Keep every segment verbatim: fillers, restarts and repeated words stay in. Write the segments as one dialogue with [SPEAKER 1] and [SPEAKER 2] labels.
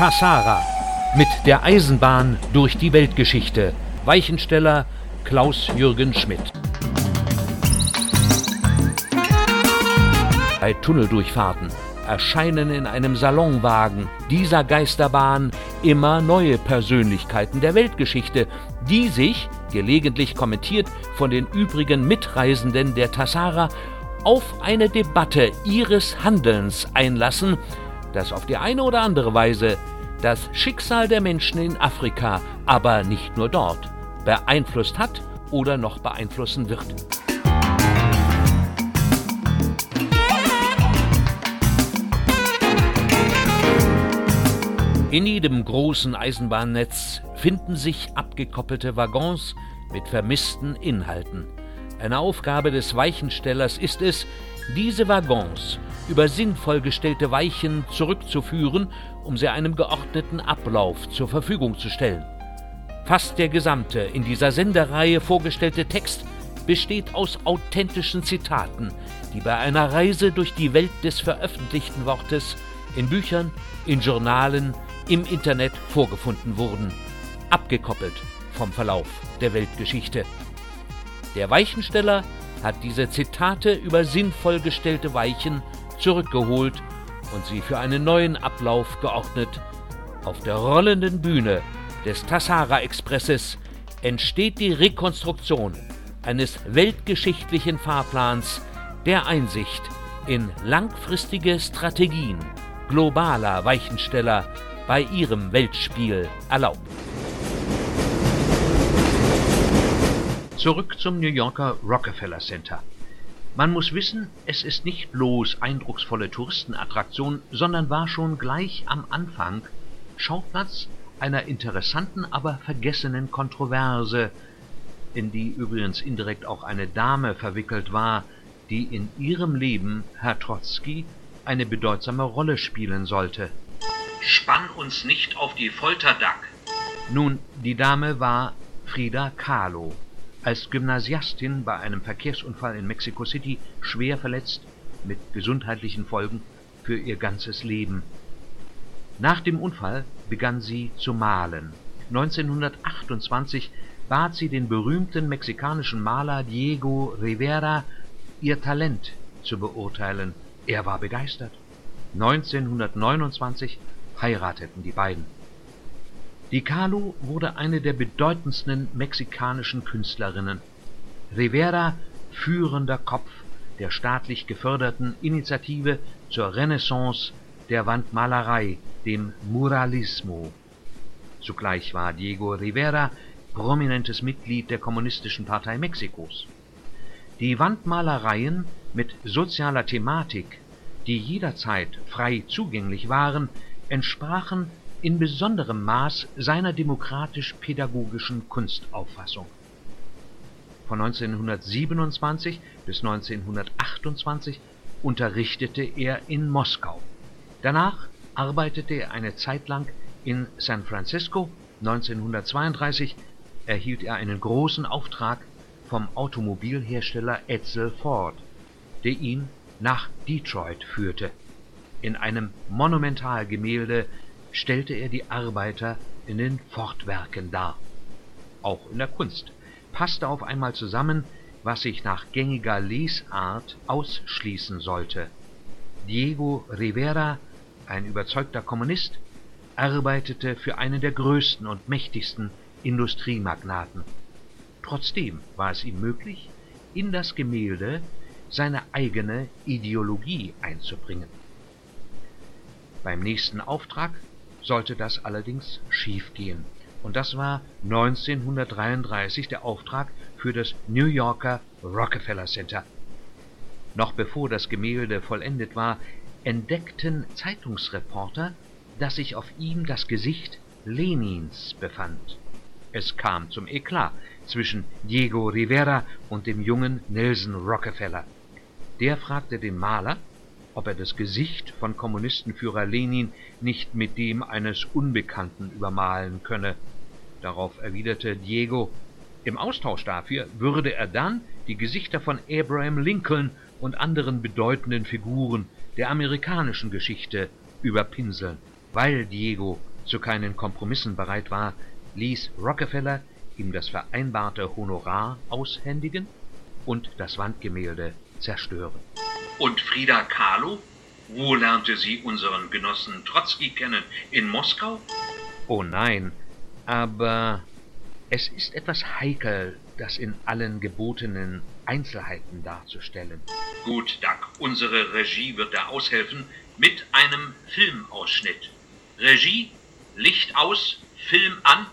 [SPEAKER 1] Tassara mit der Eisenbahn durch die Weltgeschichte. Weichensteller Klaus-Jürgen Schmidt. Bei Tunneldurchfahrten erscheinen in einem Salonwagen dieser Geisterbahn immer neue Persönlichkeiten der Weltgeschichte, die sich, gelegentlich kommentiert von den übrigen Mitreisenden der Tassara, auf eine Debatte ihres Handelns einlassen, das auf die eine oder andere Weise das Schicksal der Menschen in Afrika, aber nicht nur dort, beeinflusst hat oder noch beeinflussen wird. In jedem großen Eisenbahnnetz finden sich abgekoppelte Waggons mit vermissten Inhalten. Eine Aufgabe des Weichenstellers ist es, diese Waggons über sinnvoll gestellte Weichen zurückzuführen, um sie einem geordneten Ablauf zur Verfügung zu stellen. Fast der gesamte in dieser Sendereihe vorgestellte Text besteht aus authentischen Zitaten, die bei einer Reise durch die Welt des veröffentlichten Wortes in Büchern, in Journalen, im Internet vorgefunden wurden, abgekoppelt vom Verlauf der Weltgeschichte. Der Weichensteller hat diese Zitate über sinnvoll gestellte Weichen zurückgeholt und sie für einen neuen Ablauf geordnet. Auf der rollenden Bühne des Tassara-Expresses entsteht die Rekonstruktion eines weltgeschichtlichen Fahrplans, der Einsicht in langfristige Strategien globaler Weichensteller bei ihrem Weltspiel erlaubt. Zurück zum New Yorker Rockefeller Center. Man muss wissen, es ist nicht bloß eindrucksvolle Touristenattraktion, sondern war schon gleich am Anfang Schauplatz einer interessanten, aber vergessenen Kontroverse, in die übrigens indirekt auch eine Dame verwickelt war, die in ihrem Leben Herr Trotzki eine bedeutsame Rolle spielen sollte. Spann uns nicht auf die Folter, Duck. Nun, die Dame war Frida Kahlo, als Gymnasiastin bei einem Verkehrsunfall in Mexico City schwer verletzt, mit gesundheitlichen Folgen für ihr ganzes Leben. Nach dem Unfall begann sie zu malen. neunzehnhundertachtundzwanzig bat sie den berühmten mexikanischen Maler Diego Rivera, ihr Talent zu beurteilen. Er war begeistert. neunzehnhundertneunundzwanzig heirateten die beiden. Die Kahlo wurde eine der bedeutendsten mexikanischen Künstlerinnen. Rivera, führender Kopf der staatlich geförderten Initiative zur Renaissance der Wandmalerei, dem Muralismo. Zugleich war Diego Rivera prominentes Mitglied der Kommunistischen Partei Mexikos. Die Wandmalereien mit sozialer Thematik, die jederzeit frei zugänglich waren, entsprachen in besonderem Maß seiner demokratisch-pädagogischen Kunstauffassung. Von neunzehnhundertsiebenundzwanzig bis neunzehnhundertachtundzwanzig unterrichtete er in Moskau. Danach arbeitete er eine Zeit lang in San Francisco. neunzehnhundertzweiunddreißig erhielt er einen großen Auftrag vom Automobilhersteller Edsel Ford, der ihn nach Detroit führte. In einem Monumentalgemälde stellte er die Arbeiter in den Ford-Werken dar. Auch in der Kunst passte auf einmal zusammen, was sich nach gängiger Lesart ausschließen sollte. Diego Rivera, ein überzeugter Kommunist, arbeitete für einen der größten und mächtigsten Industriemagnaten. Trotzdem war es ihm möglich, in das Gemälde seine eigene Ideologie einzubringen. Beim nächsten Auftrag sollte das allerdings schiefgehen. Und das war neunzehnhundertdreiunddreißig der Auftrag für das New Yorker Rockefeller Center. Noch bevor das Gemälde vollendet war, entdeckten Zeitungsreporter, dass sich auf ihm das Gesicht Lenins befand. Es kam zum Eklat zwischen Diego Rivera und dem jungen Nelson Rockefeller. Der fragte den Maler, ob er das Gesicht von Kommunistenführer Lenin nicht mit dem eines Unbekannten übermalen könne. Darauf erwiderte Diego, im Austausch dafür würde er dann die Gesichter von Abraham Lincoln und anderen bedeutenden Figuren der amerikanischen Geschichte überpinseln. Weil Diego zu keinen Kompromissen bereit war, ließ Rockefeller ihm das vereinbarte Honorar aushändigen und das Wandgemälde zerstören. Und Frida Kahlo? Wo lernte sie unseren Genossen Trotzki kennen? In Moskau? Oh nein, aber es ist etwas heikel, das in allen gebotenen Einzelheiten darzustellen. Gut, Doug, unsere Regie wird da aushelfen mit einem Filmausschnitt. Regie, Licht aus, Film an.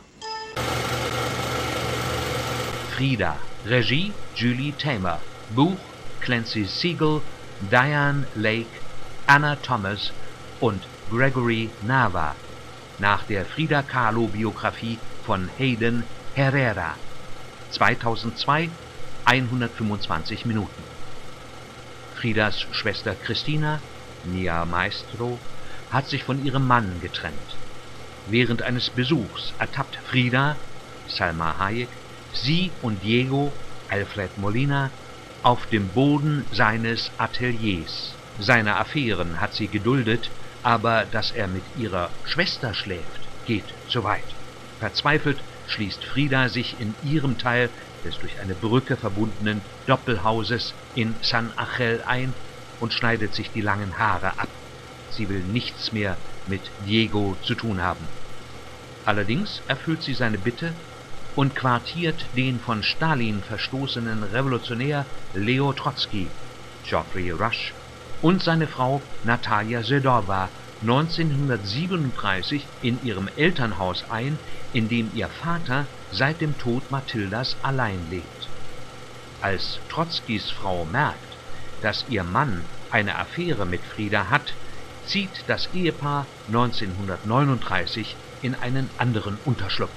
[SPEAKER 1] Frida, Regie Julie Taymor, Buch Clancy Siegel, Diane Lake, Anna Thomas und Gregory Nava, nach der Frida Kahlo-Biografie von Hayden Herrera. zweitausendzwei, hundertfünfundzwanzig Minuten. Fridas Schwester Christina, Nia Maestro, hat sich von ihrem Mann getrennt. Während eines Besuchs ertappt Frida, Salma Hayek, sie und Diego, Alfred Molina, auf dem Boden seines Ateliers. Seine Affären hat sie geduldet, aber dass er mit ihrer Schwester schläft, geht zu weit. Verzweifelt schließt Frida sich in ihrem Teil des durch eine Brücke verbundenen Doppelhauses in San Angel ein und schneidet sich die langen Haare ab. Sie will nichts mehr mit Diego zu tun haben. Allerdings erfüllt sie seine Bitte und quartiert den von Stalin verstoßenen Revolutionär Leo Trotzki, Geoffrey Rush, und seine Frau Natalia Sedova neunzehnhundertsiebenunddreißig in ihrem Elternhaus ein, in dem ihr Vater seit dem Tod Mathildas allein lebt. Als Trotzkis Frau merkt, dass ihr Mann eine Affäre mit Frida hat, zieht das Ehepaar neunzehnhundertneununddreißig in einen anderen Unterschlupf.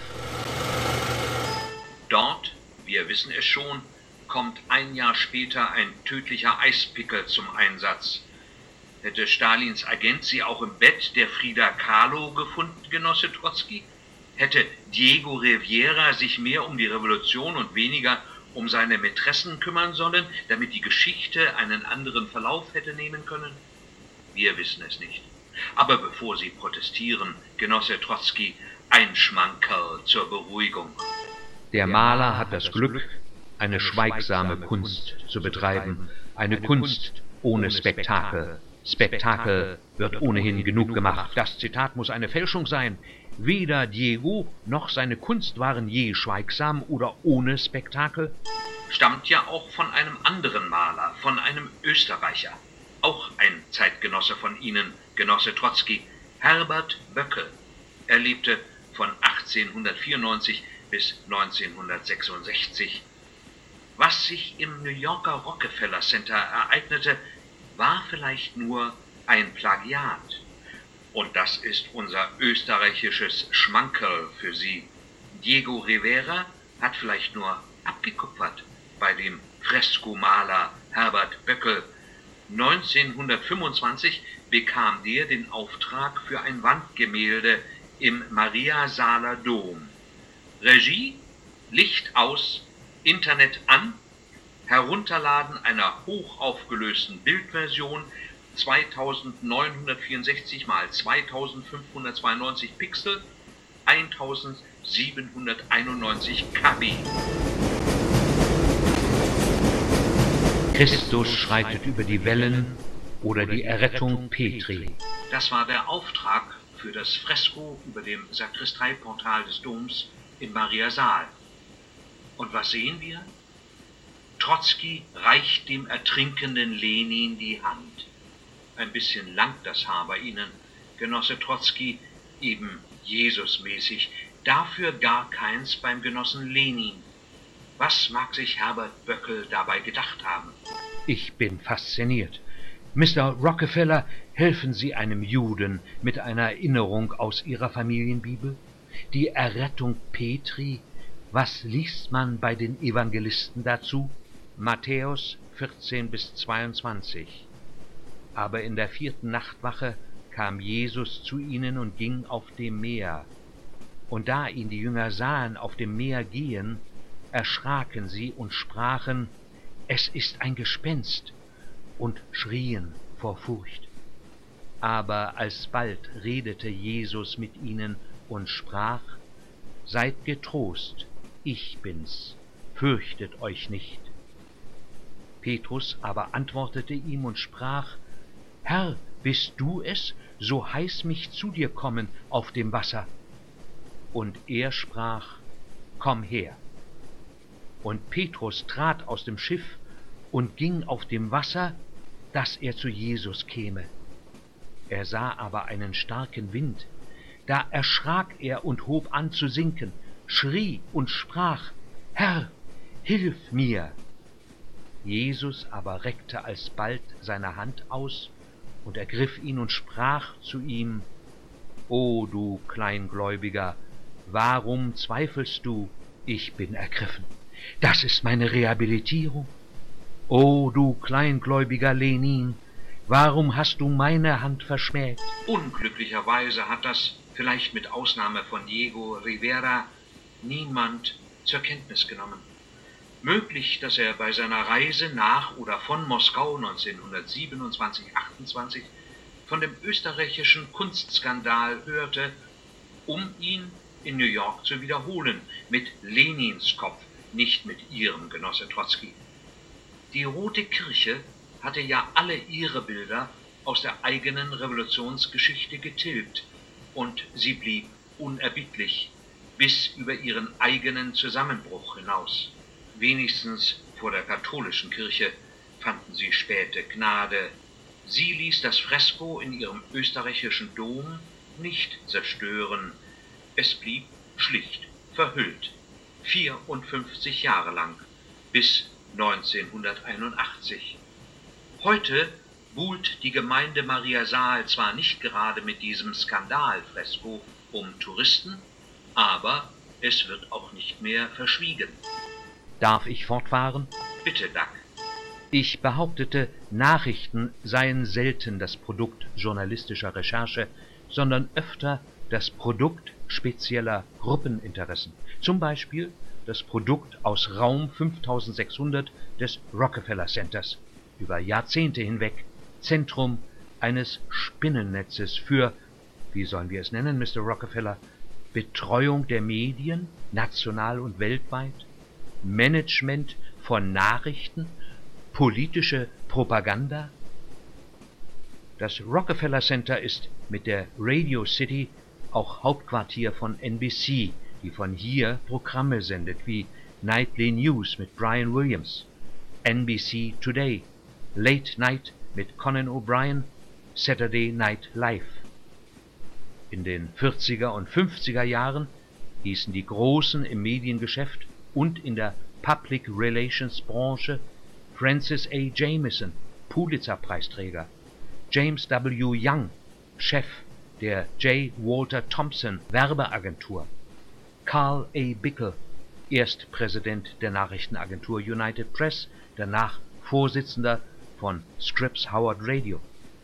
[SPEAKER 1] Dort, wir wissen es schon, kommt ein Jahr später ein tödlicher Eispickel zum Einsatz. Hätte Stalins Agent sie auch im Bett der Frida Kahlo gefunden, Genosse Trotzki? Hätte Diego Rivera sich mehr um die Revolution und weniger um seine Mätressen kümmern sollen, damit die Geschichte einen anderen Verlauf hätte nehmen können? Wir wissen es nicht. Aber bevor Sie protestieren, Genosse Trotzki, ein Schmankerl zur Beruhigung. Der Maler hat das Glück, eine schweigsame Kunst zu betreiben, eine Kunst ohne Spektakel. Spektakel wird ohnehin genug gemacht. Das Zitat muss eine Fälschung sein. Weder Diego noch seine Kunst waren je schweigsam oder ohne Spektakel. Stammt ja auch von einem anderen Maler, von einem Österreicher. Auch ein Zeitgenosse von Ihnen, Genosse Trotzki, Herbert Böckel. Er lebte von achtzehnhundertvierundneunzig bis neunzehnhundertsechsundsechzig. Was sich im New Yorker Rockefeller Center ereignete, war vielleicht nur ein Plagiat. Und das ist unser österreichisches Schmankerl für Sie. Diego Rivera hat vielleicht nur abgekupfert bei dem Freskomaler Herbert Böckel. neunzehnhundertfünfundzwanzig bekam der den Auftrag für ein Wandgemälde im Mariasaler Dom. Regie, Licht aus, Internet an, Herunterladen einer hochaufgelösten Bildversion, zweitausendneunhundertvierundsechzig mal zweitausendfünfhundertzweiundneunzig Pixel, eintausendsiebenhunderteinundneunzig Kilobyte. Christus schreitet über die Wellen oder die Errettung Petri. Das war der Auftrag für das Fresko über dem Sakristeiportal des Doms in Mariasaal. Und was sehen wir? Trotzki reicht dem ertrinkenden Lenin die Hand. Ein bisschen lang das Haar bei Ihnen, Genosse Trotzki, eben Jesusmäßig, dafür gar keins beim Genossen Lenin. Was mag sich Herbert Böckel dabei gedacht haben? Ich bin fasziniert. Mister Rockefeller, helfen Sie einem Juden mit einer Erinnerung aus Ihrer Familienbibel? Die Errettung Petri, was liest man bei den Evangelisten dazu? Matthäus vierzehn bis zweiundzwanzig. Aber in der vierten Nachtwache kam Jesus zu ihnen und ging auf dem Meer. Und da ihn die Jünger sahen auf dem Meer gehen, erschraken sie und sprachen, es ist ein Gespenst, und schrien vor Furcht. Aber alsbald redete Jesus mit ihnen und sprach: Seid getrost, ich bin's, fürchtet euch nicht. Petrus aber antwortete ihm und sprach: Herr, bist du es, so heiß mich zu dir kommen auf dem Wasser. Und er sprach: Komm her. Und Petrus trat aus dem Schiff und ging auf dem Wasser, dass er zu Jesus käme. Er sah aber einen starken Wind. Da erschrak er und hob an zu sinken, schrie und sprach: Herr, hilf mir! Jesus aber reckte alsbald seine Hand aus und ergriff ihn und sprach zu ihm: O du Kleingläubiger, warum zweifelst du? Ich bin ergriffen. Das ist meine Rehabilitierung. O du kleingläubiger Lenin, warum hast du meine Hand verschmäht? Unglücklicherweise hat das, vielleicht mit Ausnahme von Diego Rivera, niemand zur Kenntnis genommen. Möglich, dass er bei seiner Reise nach oder von Moskau neunzehnhundertsiebenundzwanzig achtundzwanzig von dem österreichischen Kunstskandal hörte, um ihn in New York zu wiederholen, mit Lenins Kopf, nicht mit ihrem Genosse Trotzki. Die Rote Kirche hatte ja alle ihre Bilder aus der eigenen Revolutionsgeschichte getilgt, und sie blieb unerbittlich bis über ihren eigenen Zusammenbruch hinaus. Wenigstens vor der katholischen Kirche fanden sie späte Gnade. Sie ließ das Fresko in ihrem österreichischen Dom nicht zerstören. Es blieb schlicht verhüllt, vierundfünfzig Jahre lang, bis neunzehnhunderteinundachtzig. Heute buhlt die Gemeinde Mariasaal zwar nicht gerade mit diesem Skandalfresko um Touristen, aber es wird auch nicht mehr verschwiegen. Darf ich fortfahren? Bitte, Duck. Ich behauptete, Nachrichten seien selten das Produkt journalistischer Recherche, sondern öfter das Produkt spezieller Gruppeninteressen. Zum Beispiel das Produkt aus Raum fünftausendsechshundert des Rockefeller Centers, über Jahrzehnte hinweg Zentrum eines Spinnennetzes für, wie sollen wir es nennen, Mister Rockefeller, Betreuung der Medien, national und weltweit, Management von Nachrichten, politische Propaganda. Das Rockefeller Center ist mit der Radio City auch Hauptquartier von N B C, die von hier Programme sendet wie Nightly News mit Brian Williams, N B C Today, Late Night mit Conan O'Brien, Saturday Night Live. In den vierziger und fünfziger Jahren hießen die Großen im Mediengeschäft und in der Public Relations Branche Francis A. Jameson, Pulitzer-Preisträger, James W. Young, Chef der J. Walter Thompson Werbeagentur, Carl A. Bickel, erst Präsident der Nachrichtenagentur United Press, danach Vorsitzender von Scripps Howard Radio.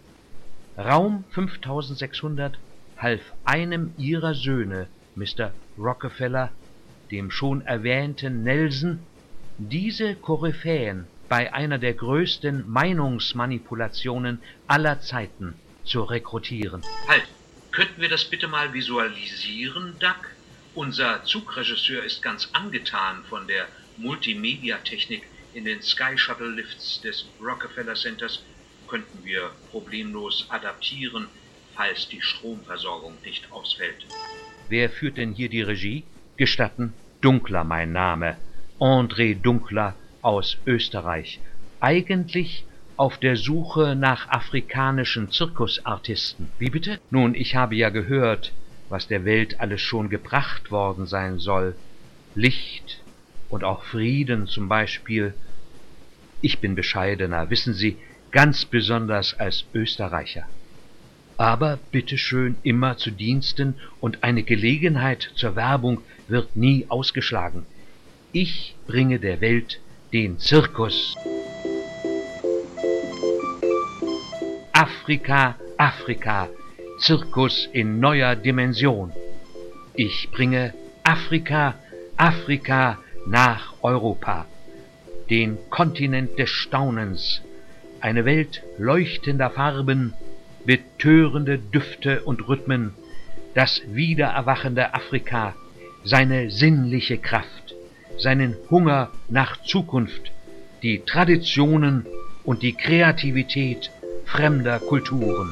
[SPEAKER 1] Raum fünftausendsechshundert half einem ihrer Söhne, Mister Rockefeller, dem schon erwähnten Nelson, diese Koryphäen bei einer der größten Meinungsmanipulationen aller Zeiten zu rekrutieren. Halt, könnten wir das bitte mal visualisieren, Duck? Unser Zugregisseur ist ganz angetan von der Multimedia-Technik in den Sky Shuttle Lifts des Rockefeller Centers. Könnten wir problemlos adaptieren, falls die Stromversorgung nicht ausfällt. Wer führt denn hier die Regie? Gestatten, Dunkler mein Name, André Dunkler aus Österreich. Eigentlich auf der Suche nach afrikanischen Zirkusartisten. Wie bitte? Nun, ich habe ja gehört, was der Welt alles schon gebracht worden sein soll. Licht und auch Frieden zum Beispiel. Ich bin bescheidener, wissen Sie, ganz besonders als Österreicher. Aber bitteschön immer zu Diensten, und eine Gelegenheit zur Werbung wird nie ausgeschlagen. Ich bringe der Welt den Zirkus. Afrika, Afrika, Zirkus in neuer Dimension. Ich bringe Afrika, Afrika nach Europa, den Kontinent des Staunens, eine Welt leuchtender Farben, betörende Düfte und Rhythmen, das wiedererwachende Afrika, seine sinnliche Kraft, seinen Hunger nach Zukunft, die Traditionen und die Kreativität fremder Kulturen.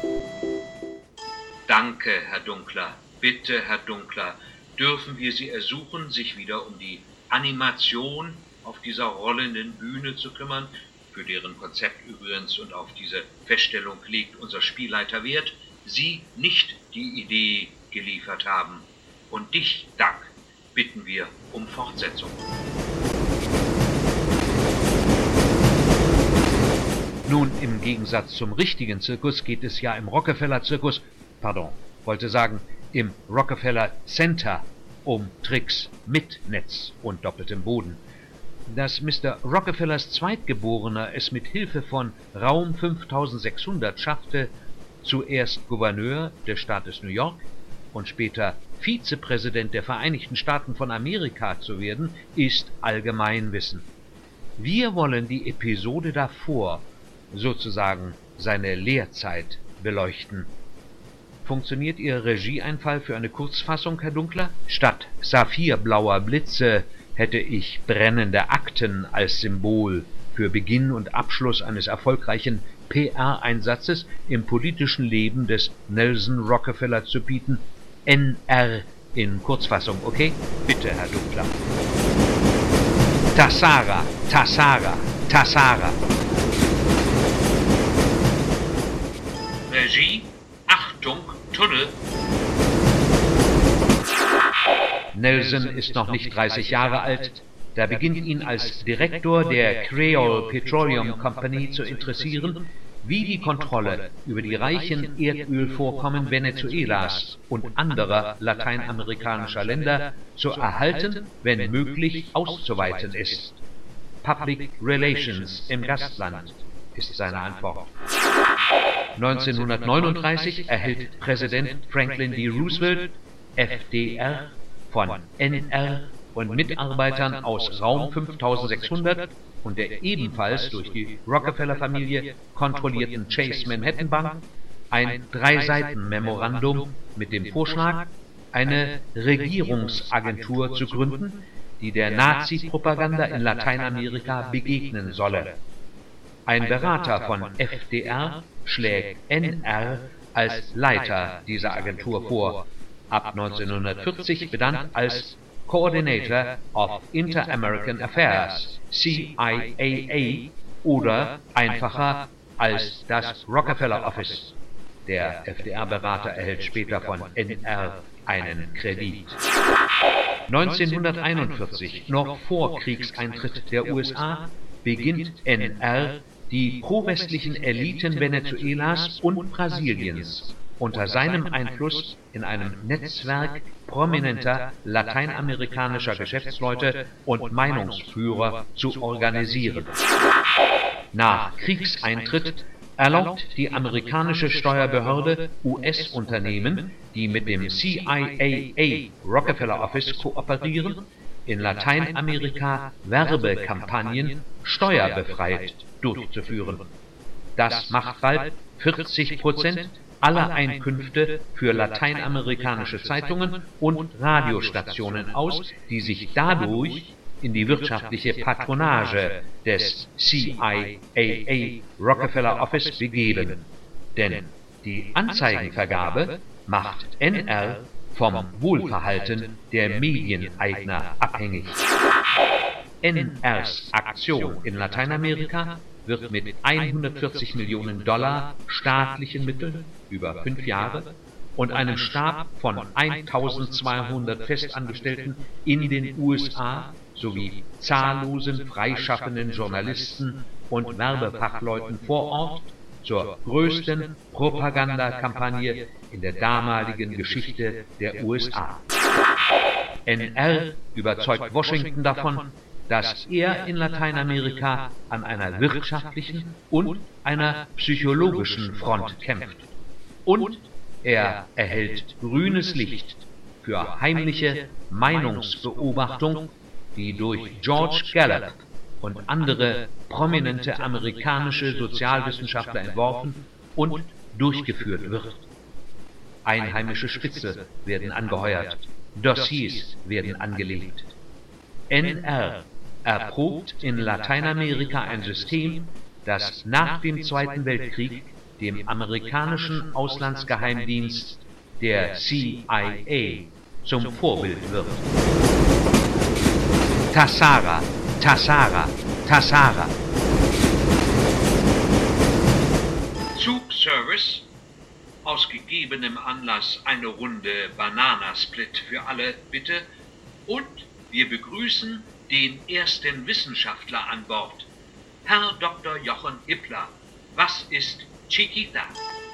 [SPEAKER 1] Danke, Herr Dunkler, bitte, Herr Dunkler, dürfen wir Sie ersuchen, sich wieder um die Animation auf dieser rollenden Bühne zu kümmern, für deren Konzept übrigens und auf diese Feststellung legt unser Spielleiter Wert, Sie nicht die Idee geliefert haben. Und dich, Dank, bitten wir um Fortsetzung. Nun, im Gegensatz zum richtigen Zirkus geht es ja im Rockefeller-Zirkus, pardon, wollte sagen, im Rockefeller Center um Tricks mit Netz und doppeltem Boden. Dass Mister Rockefellers Zweitgeborener es mit Hilfe von Raum fünftausendsechshundert schaffte, zuerst Gouverneur des Staates New York und später Vizepräsident der Vereinigten Staaten von Amerika zu werden, ist Allgemeinwissen. Wir wollen die Episode davor, sozusagen seine Lehrzeit, beleuchten. Funktioniert Ihr Regieeinfall für eine Kurzfassung, Herr Dunkler? Statt saphirblauer Blitze hätte ich brennende Akten als Symbol für Beginn und Abschluss eines erfolgreichen P R-Einsatzes im politischen Leben des Nelson Rockefeller zu bieten. N R in Kurzfassung, okay? Bitte, Herr Dunkler. Tassara, Tassara, Tassara. Regie, Achtung, Tunnel. Nelson ist noch nicht dreißig Jahre alt, da beginnt ihn als Direktor der Creole Petroleum Company zu interessieren, wie die Kontrolle über die reichen Erdölvorkommen Venezuelas und anderer lateinamerikanischer Länder zu erhalten, wenn möglich auszuweiten ist. Public Relations im Gastland ist seine Antwort. neunzehnhundertneununddreißig erhält Präsident Franklin D. Roosevelt, F D R, von N R und Mitarbeitern aus Raum fünftausendsechshundert und der ebenfalls durch die Rockefeller-Familie kontrollierten Chase Manhattan Bank ein Drei-Seiten-Memorandum mit dem Vorschlag, eine Regierungsagentur zu gründen, die der Nazi-Propaganda in Lateinamerika begegnen solle. Ein Berater von F D R schlägt N R als Leiter dieser Agentur vor, ab neunzehnhundertvierzig benannt als Coordinator of Inter-American Affairs, C I A A, oder einfacher als das Rockefeller Office. Der F D R-Berater erhält später von N R einen Kredit. neunzehnhunderteinundvierzig, noch vor Kriegseintritt der U S A, beginnt N R die pro-westlichen Eliten Venezuelas und Brasiliens unter seinem Einfluss in einem Netzwerk prominenter lateinamerikanischer Geschäftsleute und Meinungsführer zu organisieren. Nach Kriegseintritt erlaubt die amerikanische Steuerbehörde U S-Unternehmen, die mit dem C I A A Rockefeller Office kooperieren, in Lateinamerika Werbekampagnen steuerbefreit durchzuführen. Das macht bald vierzig Prozent aller Einkünfte für lateinamerikanische Zeitungen und Radiostationen aus, die sich dadurch in die wirtschaftliche Patronage des C I A A Rockefeller Office begeben. Denn die Anzeigenvergabe macht N R vom Wohlverhalten der Medieneigner abhängig. N Rs Aktion in Lateinamerika wird mit hundertvierzig Millionen Dollar staatlichen Mitteln über fünf Jahre und einem Stab von eintausendzweihundert Festangestellten in den U S A sowie zahllosen freischaffenden Journalisten und Werbefachleuten vor Ort zur größten Propagandakampagne in der damaligen Geschichte der U S A. N R überzeugt Washington davon, dass er in Lateinamerika an einer wirtschaftlichen und einer psychologischen Front kämpft. Und er erhält grünes Licht für heimliche Meinungsbeobachtung, die durch George Gallup und andere prominente amerikanische Sozialwissenschaftler entworfen und durchgeführt wird. Einheimische Spitze werden angeheuert, Dossiers werden angelegt. N R erprobt in Lateinamerika ein System, das nach dem Zweiten Weltkrieg dem amerikanischen Auslandsgeheimdienst, der C I A, zum Vorbild wird. Tassara, Tassara, Tassara. Zugservice. Aus gegebenem Anlass eine Runde Bananasplit für alle, bitte. Und wir begrüßen den ersten Wissenschaftler an Bord, Herr Doktor Jochen Hippler. Was ist Chiquita?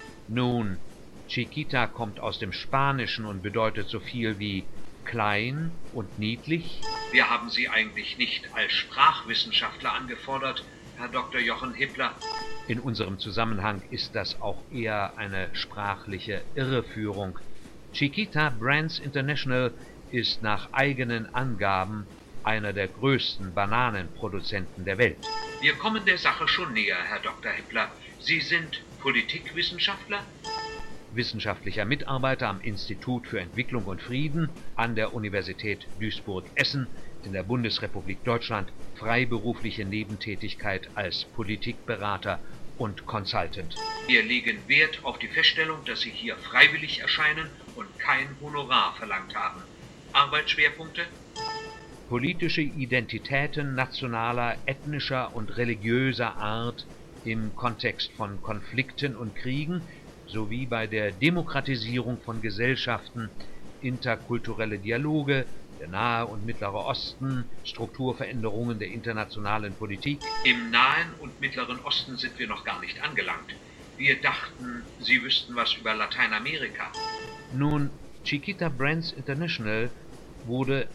[SPEAKER 1] Nun, Chiquita kommt aus dem Spanischen und bedeutet so viel wie klein und niedlich. Wir haben Sie eigentlich nicht als Sprachwissenschaftler angefordert, Herr Doktor Jochen Hippler. In unserem Zusammenhang ist das auch eher eine sprachliche Irreführung. Chiquita Brands International ist nach eigenen Angaben einer der größten Bananenproduzenten der Welt. Wir kommen der Sache schon näher, Herr Doktor Hippler. Sie sind Politikwissenschaftler? Wissenschaftlicher Mitarbeiter am Institut für Entwicklung und Frieden an der Universität Duisburg-Essen in der Bundesrepublik Deutschland, freiberufliche Nebentätigkeit als Politikberater und Consultant. Wir legen Wert auf die Feststellung, dass Sie hier freiwillig erscheinen und kein Honorar verlangt haben. Arbeitsschwerpunkte? Politische Identitäten nationaler, ethnischer und religiöser Art im Kontext von Konflikten und Kriegen sowie bei der Demokratisierung von Gesellschaften, interkulturelle Dialoge, der Nahe und Mittlere Osten, Strukturveränderungen der internationalen Politik. Im Nahen und Mittleren Osten sind wir noch gar nicht angelangt. Wir dachten, Sie wüssten was über Lateinamerika. Nun, Chiquita Brands International wurde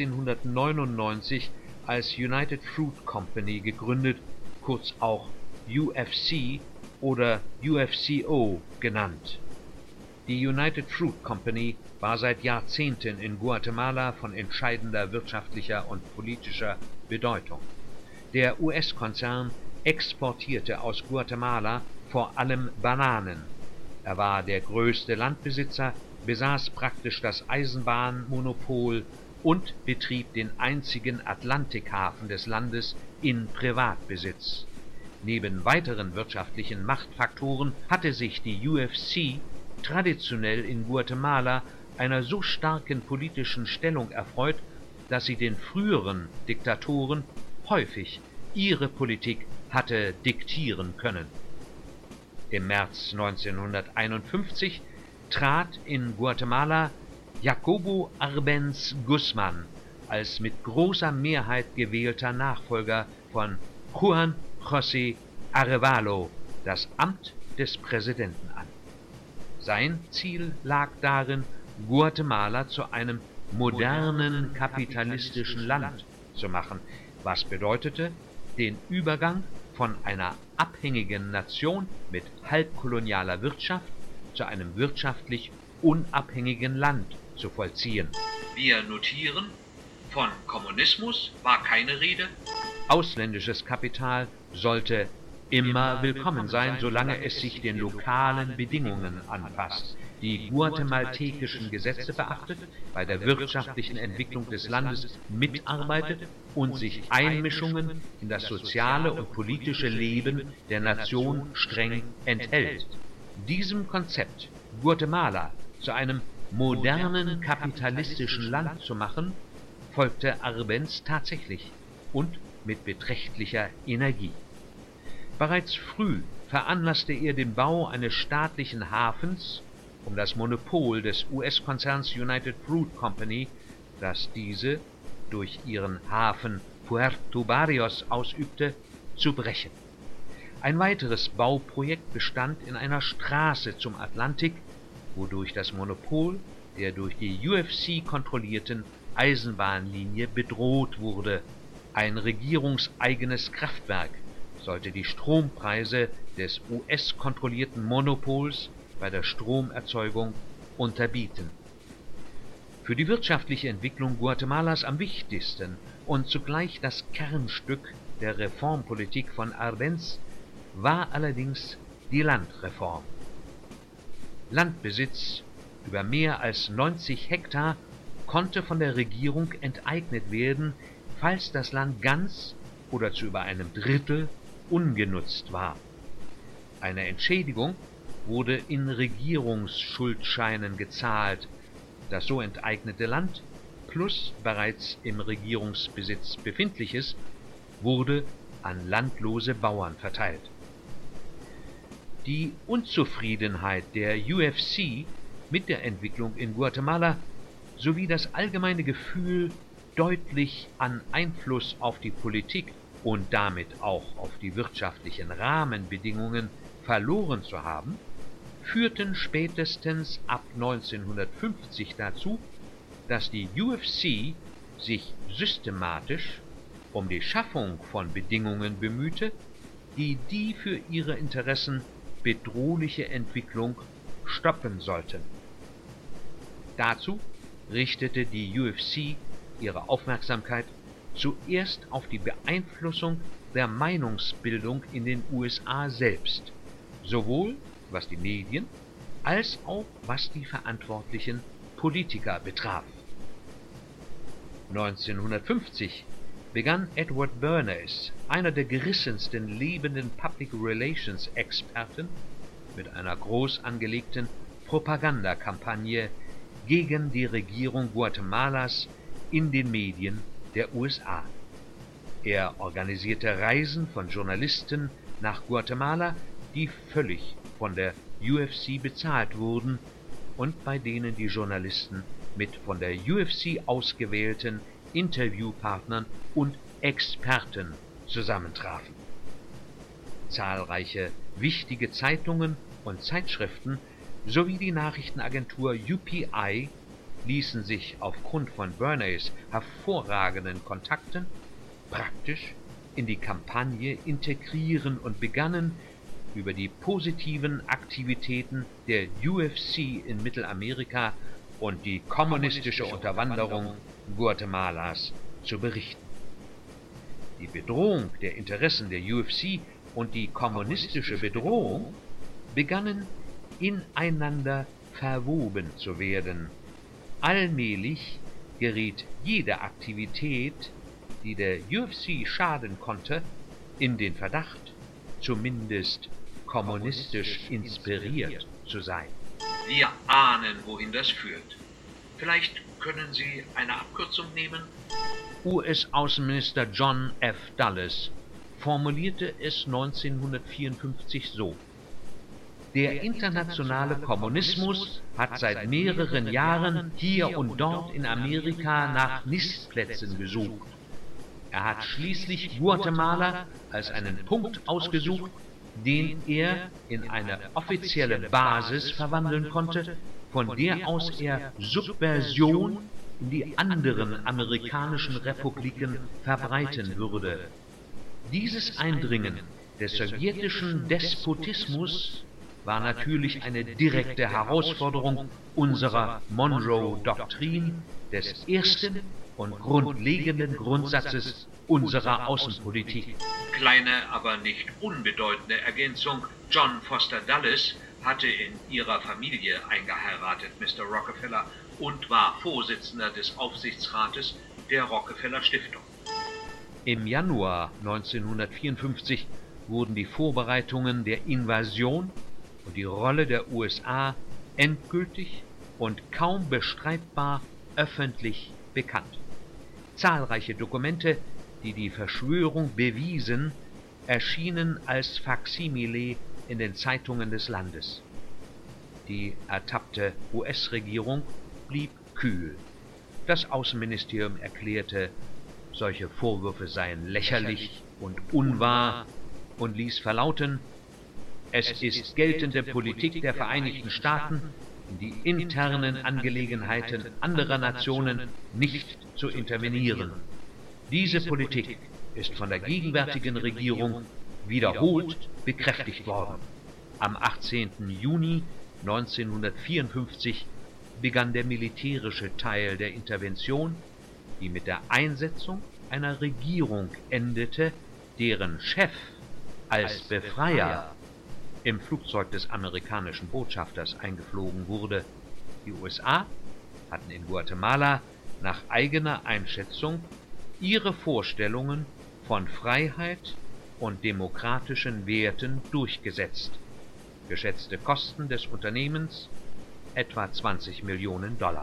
[SPEAKER 1] achtzehnhundertneunundneunzig als United Fruit Company gegründet, kurz auch U F C oder U F C O genannt. Die United Fruit Company war seit Jahrzehnten in Guatemala von entscheidender wirtschaftlicher und politischer Bedeutung. Der U S-Konzern exportierte aus Guatemala vor allem Bananen. Er war der größte Landbesitzer, besaß praktisch das Eisenbahnmonopol und betrieb den einzigen Atlantikhafen des Landes in Privatbesitz. Neben weiteren wirtschaftlichen Machtfaktoren hatte sich die U F C traditionell in Guatemala einer so starken politischen Stellung erfreut, dass sie den früheren Diktatoren häufig ihre Politik hatte diktieren können. Im März neunzehnhunderteinundfünfzig trat in Guatemala Jacobo Arbenz Guzman als mit großer Mehrheit gewählter Nachfolger von Juan José Arevalo das Amt des Präsidenten an. Sein Ziel lag darin, Guatemala zu einem modernen kapitalistischen Land zu machen, was bedeutete, den Übergang von einer abhängigen Nation mit halbkolonialer Wirtschaft zu einem wirtschaftlich unabhängigen Land zu vollziehen. Wir notieren, von Kommunismus war keine Rede. Ausländisches Kapital sollte immer willkommen sein, solange es sich den lokalen Bedingungen anpasst, die guatemaltekischen Gesetze beachtet, bei der wirtschaftlichen Entwicklung des Landes mitarbeitet und sich Einmischungen in das soziale und politische Leben der Nation streng enthält. Diesem Konzept, Guatemala zu einem modernen kapitalistischen Land zu machen, folgte Arbenz tatsächlich und mit beträchtlicher Energie. Bereits früh veranlasste er den Bau eines staatlichen Hafens, um das Monopol des U S-Konzerns United Fruit Company, das diese durch ihren Hafen Puerto Barrios ausübte, zu brechen. Ein weiteres Bauprojekt bestand in einer Straße zum Atlantik, wodurch das Monopol der durch die U F C kontrollierten Eisenbahnlinie bedroht wurde. Ein regierungseigenes Kraftwerk sollte die Strompreise des U S-kontrollierten Monopols bei der Stromerzeugung unterbieten. Für die wirtschaftliche Entwicklung Guatemalas am wichtigsten und zugleich das Kernstück der Reformpolitik von Arbenz war allerdings die Landreform. Landbesitz über mehr als neunzig Hektar konnte von der Regierung enteignet werden, falls das Land ganz oder zu über einem Drittel ungenutzt war. Eine Entschädigung wurde in Regierungsschuldscheinen gezahlt. Das so enteignete Land plus bereits im Regierungsbesitz befindliches wurde an landlose Bauern verteilt. Die Unzufriedenheit der U F C mit der Entwicklung in Guatemala sowie das allgemeine Gefühl, deutlich an Einfluss auf die Politik und damit auch auf die wirtschaftlichen Rahmenbedingungen verloren zu haben, führten spätestens ab neunzehnhundertfünfzig dazu, dass die U F C sich systematisch um die Schaffung von Bedingungen bemühte, die die für ihre Interessen bedrohliche Entwicklung stoppen sollten. Dazu richtete die U F C ihre Aufmerksamkeit zuerst auf die Beeinflussung der Meinungsbildung in den U S A selbst, sowohl was die Medien als auch was die verantwortlichen Politiker betraf. neunzehnhundertfünfzig begann Edward Bernays, einer der gerissensten lebenden Public Relations Experten, mit einer groß angelegten Propagandakampagne gegen die Regierung Guatemalas in den Medien der U S A. Er organisierte Reisen von Journalisten nach Guatemala, die völlig von der U F C bezahlt wurden und bei denen die Journalisten mit von der U F C ausgewählten Interviewpartnern und Experten zusammentrafen. Zahlreiche wichtige Zeitungen und Zeitschriften sowie die Nachrichtenagentur U P I ließen sich aufgrund von Bernays hervorragenden Kontakten praktisch in die Kampagne integrieren und begannen, über die positiven Aktivitäten der U F C in Mittelamerika und die kommunistische Unterwanderung Guatemalas zu berichten. Die Bedrohung der Interessen der U F C und die kommunistische Bedrohung begannen ineinander verwoben zu werden. Allmählich geriet jede Aktivität, die der U F C schaden konnte, in den Verdacht, zumindest kommunistisch inspiriert zu sein. Wir ahnen, wohin das führt. Vielleicht können Sie eine Abkürzung nehmen? U S-Außenminister John F. Dulles formulierte es neunzehnhundertvierundfünfzig so: Der internationale Kommunismus hat seit mehreren Jahren hier und dort in Amerika nach Nistplätzen gesucht. Er hat schließlich Guatemala als einen Punkt ausgesucht, den er in eine offizielle Basis verwandeln konnte, von der aus er Subversion in die anderen amerikanischen Republiken verbreiten würde. Dieses Eindringen des sowjetischen Despotismus war natürlich eine direkte Herausforderung unserer Monroe-Doktrin, des ersten und grundlegenden Grundsatzes unserer Außenpolitik. Kleine, aber nicht unbedeutende Ergänzung: John Foster Dulles hatte in ihrer Familie eingeheiratet, Mister Rockefeller, und war Vorsitzender des Aufsichtsrates der Rockefeller Stiftung. Im Januar neunzehnhundertvierundfünfzig wurden die Vorbereitungen der Invasion und die Rolle der U S A endgültig und kaum bestreitbar öffentlich bekannt. Zahlreiche Dokumente, die die Verschwörung bewiesen, erschienen als Faksimile in den Zeitungen des Landes. Die ertappte U S-Regierung blieb kühl. Das Außenministerium erklärte, solche Vorwürfe seien lächerlich und unwahr und ließ verlauten, es ist geltende Politik der Vereinigten Staaten, in die internen Angelegenheiten anderer Nationen nicht zu intervenieren. Diese Politik ist von der gegenwärtigen Regierung wiederholt bekräftigt worden. Am achtzehnten Juni neunzehnhundertvierundfünfzig begann der militärische Teil der Intervention, die mit der Einsetzung einer Regierung endete, deren Chef als Befreier im Flugzeug des amerikanischen Botschafters eingeflogen wurde. Die U S A hatten in Guatemala nach eigener Einschätzung ihre Vorstellungen von Freiheit und demokratischen Werten durchgesetzt. Geschätzte Kosten des Unternehmens etwa zwanzig Millionen Dollar.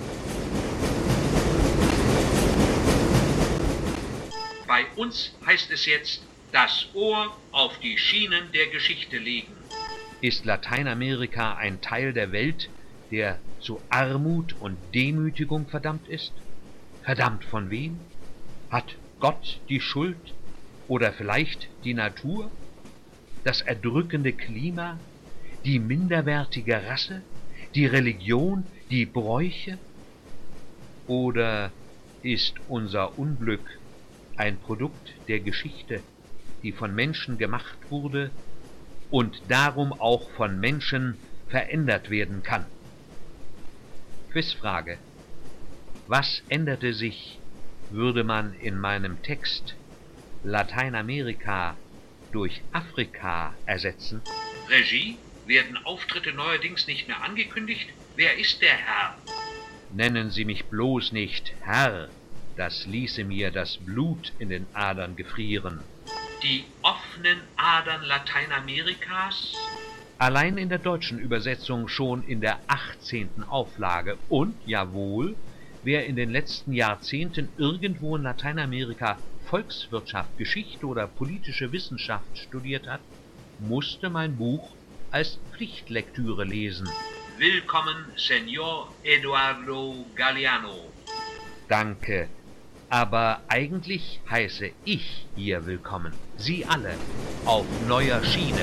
[SPEAKER 1] Bei uns heißt es jetzt, das Ohr auf die Schienen der Geschichte legen. Ist Lateinamerika ein Teil der Welt, der zu Armut und Demütigung verdammt ist? Verdammt von wem? Hat Gott die Schuld? Oder vielleicht die Natur? Das erdrückende Klima? Die minderwertige Rasse? Die Religion? Die Bräuche? Oder ist unser Unglück ein Produkt der Geschichte, die von Menschen gemacht wurde und darum auch von Menschen verändert werden kann? Quizfrage: Was änderte sich, würde man in meinem Text Lateinamerika durch Afrika ersetzen? Regie: Werden Auftritte neuerdings nicht mehr angekündigt? Wer ist der Herr? Nennen Sie mich bloß nicht Herr, das ließe mir das Blut in den Adern gefrieren. Die offenen Adern Lateinamerikas? Allein in der deutschen Übersetzung schon in der achtzehnten Auflage. Und, jawohl, wer in den letzten Jahrzehnten irgendwo in Lateinamerika Volkswirtschaft, Geschichte oder politische Wissenschaft studiert hat, musste mein Buch als Pflichtlektüre lesen. Willkommen, Señor Eduardo Galeano. Danke, aber eigentlich heiße ich hier willkommen. Sie alle auf neuer Schiene.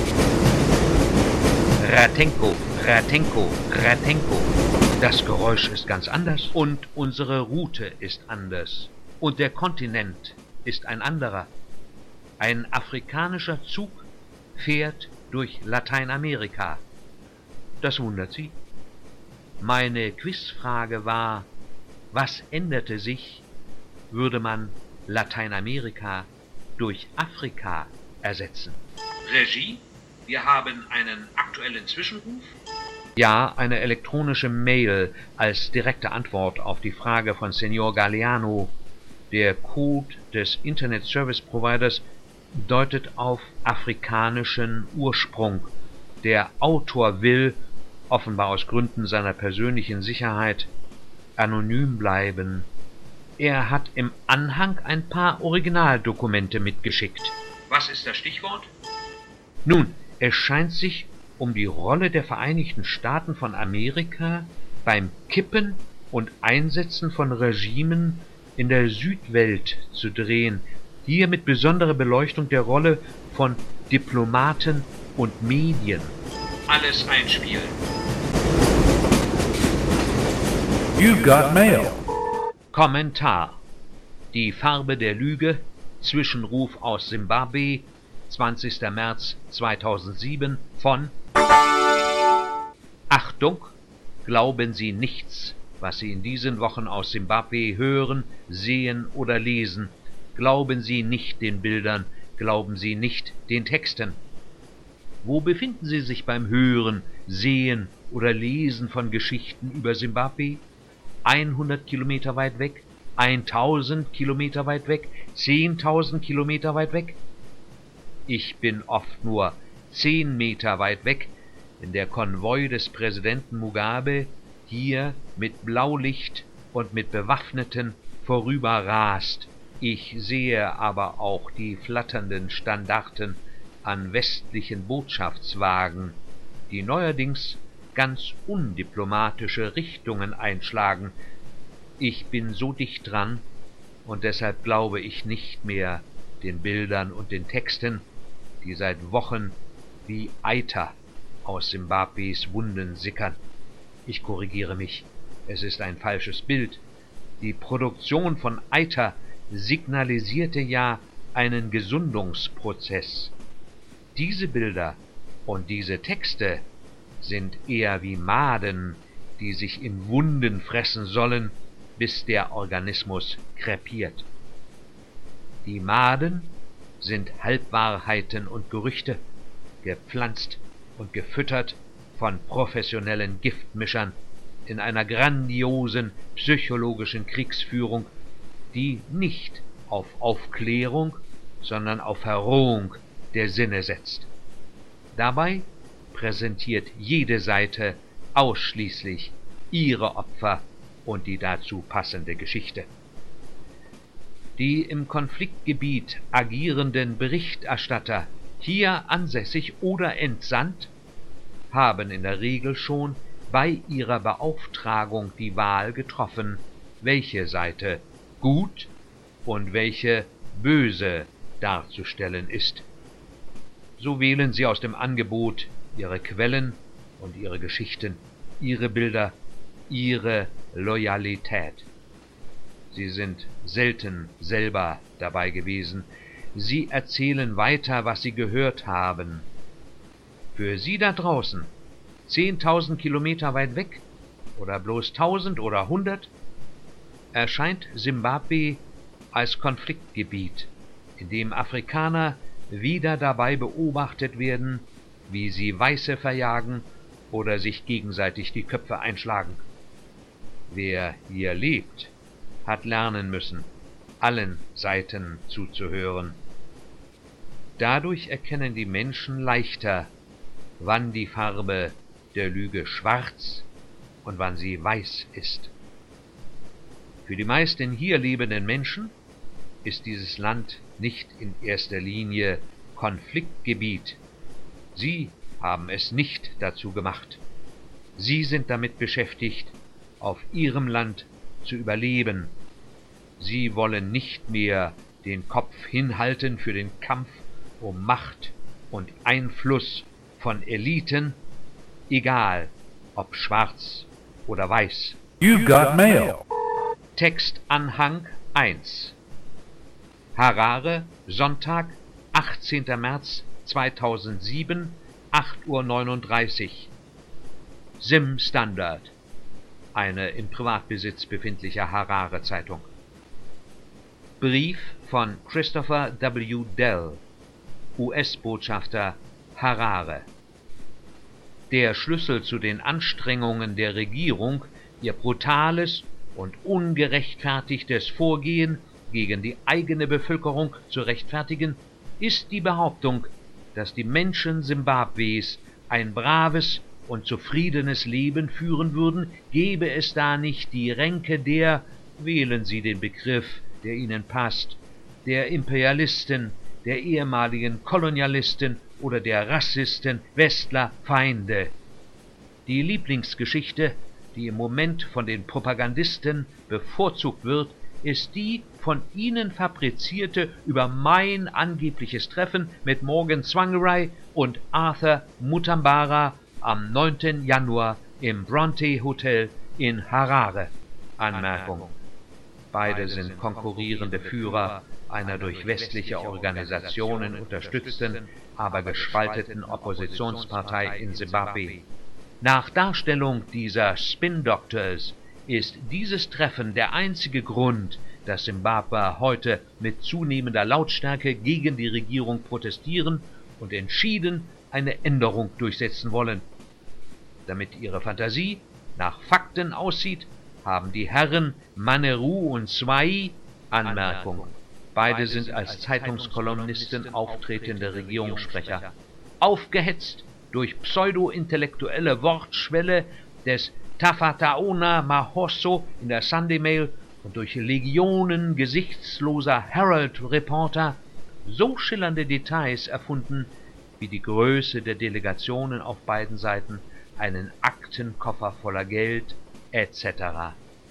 [SPEAKER 1] Ratenko, Ratenko, Ratenko. Das Geräusch ist ganz anders und unsere Route ist anders. Und der Kontinent ist ein anderer. Ein afrikanischer Zug fährt durch Lateinamerika. Das wundert Sie? Meine Quizfrage war: Was änderte sich, würde man Lateinamerika durch Afrika ersetzen? Regie, wir haben einen aktuellen Zwischenruf. Ja, eine elektronische Mail als direkte Antwort auf die Frage von Señor Galeano. Der Code des Internet Service Providers deutet auf afrikanischen Ursprung. Der Autor will, offenbar aus Gründen seiner persönlichen Sicherheit, anonym bleiben. Er hat im Anhang ein paar Originaldokumente mitgeschickt. Was ist das Stichwort? Nun, es scheint sich um die Rolle der Vereinigten Staaten von Amerika beim Kippen und Einsetzen von Regimen in der Südwelt zu drehen, hier mit besonderer Beleuchtung der Rolle von Diplomaten und Medien. Alles einspielen.
[SPEAKER 2] You've got mail.
[SPEAKER 1] Kommentar: Die Farbe der Lüge, Zwischenruf aus Simbabwe, zwanzigster März zweitausendsieben von Achtung! Glauben Sie nichts, was Sie in diesen Wochen aus Simbabwe hören, sehen oder lesen. Glauben Sie nicht den Bildern, glauben Sie nicht den Texten. Wo befinden Sie sich beim Hören, Sehen oder Lesen von Geschichten über Simbabwe? hundert Kilometer weit weg? tausend Kilometer weit weg? zehntausend Kilometer weit weg? Ich bin oft nur zehn Meter weit weg, wenn der Konvoi des Präsidenten Mugabe hier mit Blaulicht und mit Bewaffneten vorüberrast. Ich sehe aber auch die flatternden Standarten an westlichen Botschaftswagen, die neuerdings ganz undiplomatische Richtungen einschlagen. Ich bin so dicht dran, und deshalb glaube ich nicht mehr den Bildern und den Texten, die seit Wochen wie Eiter aus Simbabwes Wunden sickern. Ich korrigiere mich, es ist ein falsches Bild. Die Produktion von Eiter signalisierte ja einen Gesundungsprozess. Diese Bilder und diese Texte sind eher wie Maden, die sich in Wunden fressen sollen, bis der Organismus krepiert. Die Maden sind Halbwahrheiten und Gerüchte, gepflanzt und gefüttert von professionellen Giftmischern in einer grandiosen psychologischen Kriegsführung, die nicht auf Aufklärung, sondern auf Verrohung der Sinne setzt. Dabei präsentiert jede Seite ausschließlich ihre Opfer und die dazu passende Geschichte. Die im Konfliktgebiet agierenden Berichterstatter, hier ansässig oder entsandt, haben in der Regel schon bei ihrer Beauftragung die Wahl getroffen, welche Seite gut und welche böse darzustellen ist. So wählen sie aus dem Angebot ihre Quellen und ihre Geschichten, ihre Bilder, ihre Loyalität. Sie sind selten selber dabei gewesen. Sie erzählen weiter, was sie gehört haben. Für Sie da draußen, zehntausend Kilometer weit weg oder bloß tausend oder hundert, erscheint Simbabwe als Konfliktgebiet, in dem Afrikaner wieder dabei beobachtet werden, wie sie Weiße verjagen oder sich gegenseitig die Köpfe einschlagen. Wer hier lebt, hat lernen müssen, allen Seiten zuzuhören. Dadurch erkennen die Menschen leichter, wann die Farbe der Lüge schwarz und wann sie weiß ist. Für die meisten hier lebenden Menschen ist dieses Land nicht in erster Linie Konfliktgebiet. Sie haben es nicht dazu gemacht. Sie sind damit beschäftigt, auf ihrem Land zu überleben. Sie wollen nicht mehr den Kopf hinhalten für den Kampf um Macht und Einfluss von Eliten, egal ob schwarz oder weiß.
[SPEAKER 2] You've got mail.
[SPEAKER 1] Textanhang eins. Harare, Sonntag, achtzehnter März zweitausendsieben, acht Uhr neununddreißig. Sim Standard, eine in Privatbesitz befindliche Harare-Zeitung. Brief von Christopher W. Dell, U S-Botschafter Harare. Der Schlüssel zu den Anstrengungen der Regierung, ihr brutales und ungerechtfertigtes Vorgehen gegen die eigene Bevölkerung zu rechtfertigen, ist die Behauptung, dass die Menschen Simbabwes ein braves und zufriedenes Leben führen würden, gäbe es da nicht die Ränke der, wählen Sie den Begriff, der Ihnen passt, der Imperialisten, der ehemaligen Kolonialisten oder der Rassisten, Westler, Feinde. Die Lieblingsgeschichte, die im Moment von den Propagandisten bevorzugt wird, ist die von ihnen fabrizierte über mein angebliches Treffen mit Morgan Tsvangirai und Arthur Mutambara am neunten Januar im Bronte Hotel in Harare. Anmerkung: Beide sind konkurrierende Führer einer durch westliche Organisationen unterstützten, aber gespalteten Oppositionspartei in Simbabwe. Nach Darstellung dieser Spin-Doctors ist dieses Treffen der einzige Grund, dass Simbabwer heute mit zunehmender Lautstärke gegen die Regierung protestieren und entschieden eine Änderung durchsetzen wollen. Damit ihre Fantasie nach Fakten aussieht, haben die Herren Maneru und Swai, Anmerkung: Beide sind als Zeitungskolumnisten auftretende Regierungssprecher, aufgehetzt durch pseudo-intellektuelle Wortschwelle des Tafataona Mahoso in der Sunday Mail und durch Legionen gesichtsloser Herald-Reporter so schillernde Details erfunden, wie die Größe der Delegationen auf beiden Seiten, einen Aktenkoffer voller Geld et cetera.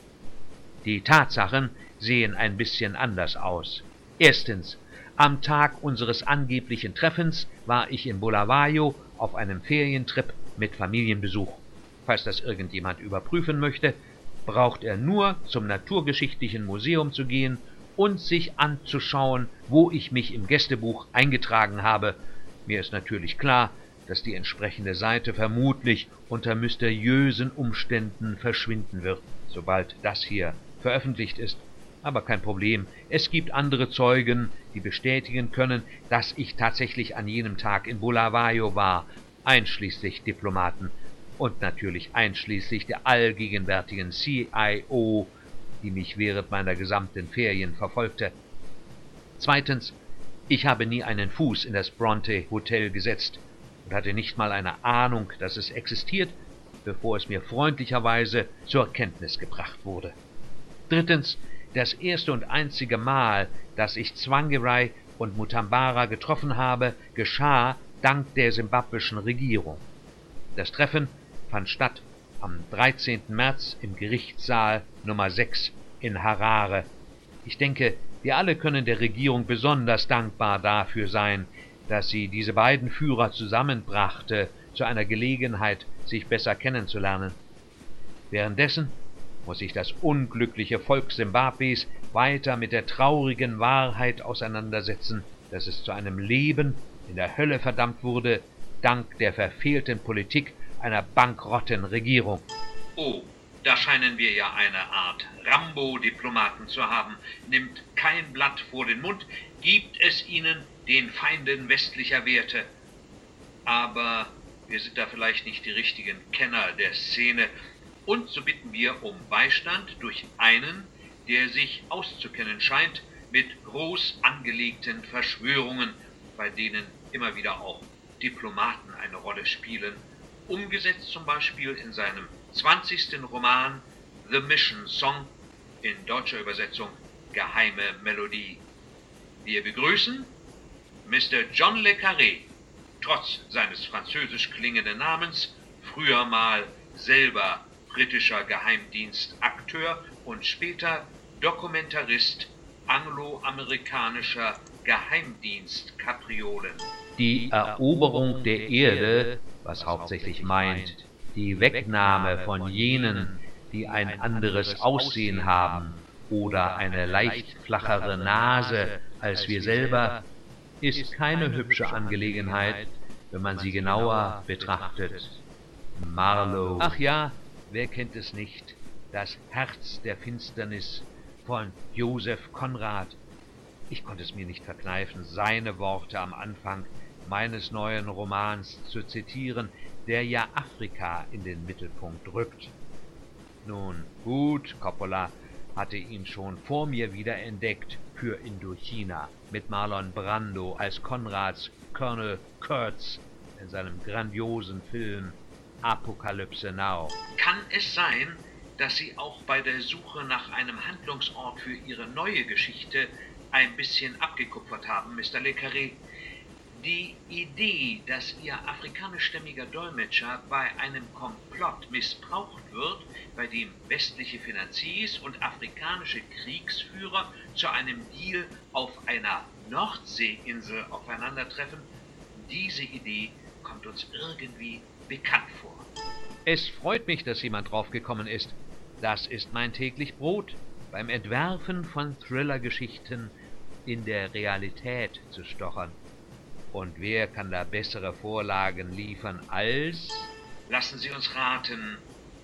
[SPEAKER 1] Die Tatsachen sehen ein bisschen anders aus. Erstens: Am Tag unseres angeblichen Treffens war ich in Bulawayo auf einem Ferientrip mit Familienbesuch. Falls das irgendjemand überprüfen möchte, braucht er nur zum Naturgeschichtlichen Museum zu gehen und sich anzuschauen, wo ich mich im Gästebuch eingetragen habe. Mir ist natürlich klar, dass die entsprechende Seite vermutlich unter mysteriösen Umständen verschwinden wird, sobald das hier veröffentlicht ist. Aber kein Problem, es gibt andere Zeugen, die bestätigen können, dass ich tatsächlich an jenem Tag in Bulawayo war, einschließlich Diplomaten und natürlich einschließlich der allgegenwärtigen C I O, die mich während meiner gesamten Ferien verfolgte. Zweitens, ich habe nie einen Fuß in das Bronte Hotel gesetzt und hatte nicht mal eine Ahnung, dass es existiert, bevor es mir freundlicherweise zur Kenntnis gebracht wurde. Drittens, das erste und einzige Mal, dass ich Tsvangirai und Mutambara getroffen habe, geschah dank der simbabwischen Regierung. Das Treffen fand statt am dreizehnten März im Gerichtssaal Nummer sechs in Harare. Ich denke, wir alle können der Regierung besonders dankbar dafür sein, dass sie diese beiden Führer zusammenbrachte zu einer Gelegenheit, sich besser kennenzulernen. Währenddessen muss sich das unglückliche Volk Simbabwes weiter mit der traurigen Wahrheit auseinandersetzen, dass es zu einem Leben in der Hölle verdammt wurde, dank der verfehlten Politik einer bankrotten Regierung. Oh, da scheinen wir ja eine Art Rambo-Diplomaten zu haben. Nimmt kein Blatt vor den Mund, gibt es ihnen, den Feinden westlicher Werte. Aber wir sind da vielleicht nicht die richtigen Kenner der Szene. Und so bitten wir um Beistand durch einen, der sich auszukennen scheint mit groß angelegten Verschwörungen, bei denen immer wieder auch Diplomaten eine Rolle spielen, umgesetzt zum Beispiel in seinem zwanzigsten Roman The Mission Song, in deutscher Übersetzung Geheime Melodie. Wir begrüßen Mister John le Carré, trotz seines französisch klingenden Namens, früher mal selber britischer Geheimdienstakteur und später Dokumentarist angloamerikanischer Geheimdienstkapriolen. Die Eroberung der Erde, was hauptsächlich meint, die Wegnahme von jenen, die ein anderes Aussehen haben oder eine leicht flachere Nase als wir selber, ist keine hübsche Angelegenheit, wenn man sie genauer betrachtet. Marlowe. Ach ja, wer kennt es nicht? Das Herz der Finsternis von Joseph Conrad. Ich konnte es mir nicht verkneifen, seine Worte am Anfang meines neuen Romans zu zitieren, der ja Afrika in den Mittelpunkt rückt. Nun gut, Coppola hatte ihn schon vor mir wiederentdeckt für Indochina, mit Marlon Brando als Conrads Colonel Kurtz in seinem grandiosen Film Apocalypse Now. Kann es sein, dass Sie auch bei der Suche nach einem Handlungsort für Ihre neue Geschichte ein bisschen abgekupfert haben, Mister Le Carré? Die Idee, dass Ihr afrikanischstämmiger Dolmetscher bei einem Komplott missbraucht wird, bei dem westliche Finanziers und afrikanische Kriegsführer zu einem Deal auf einer Nordseeinsel aufeinandertreffen, diese Idee kommt uns irgendwie bekannt vor. Es freut mich, dass jemand draufgekommen ist. Das ist mein täglich Brot, beim Entwerfen von Thriller-Geschichten in der Realität zu stochern. Und wer kann da bessere Vorlagen liefern als... Lassen Sie uns raten,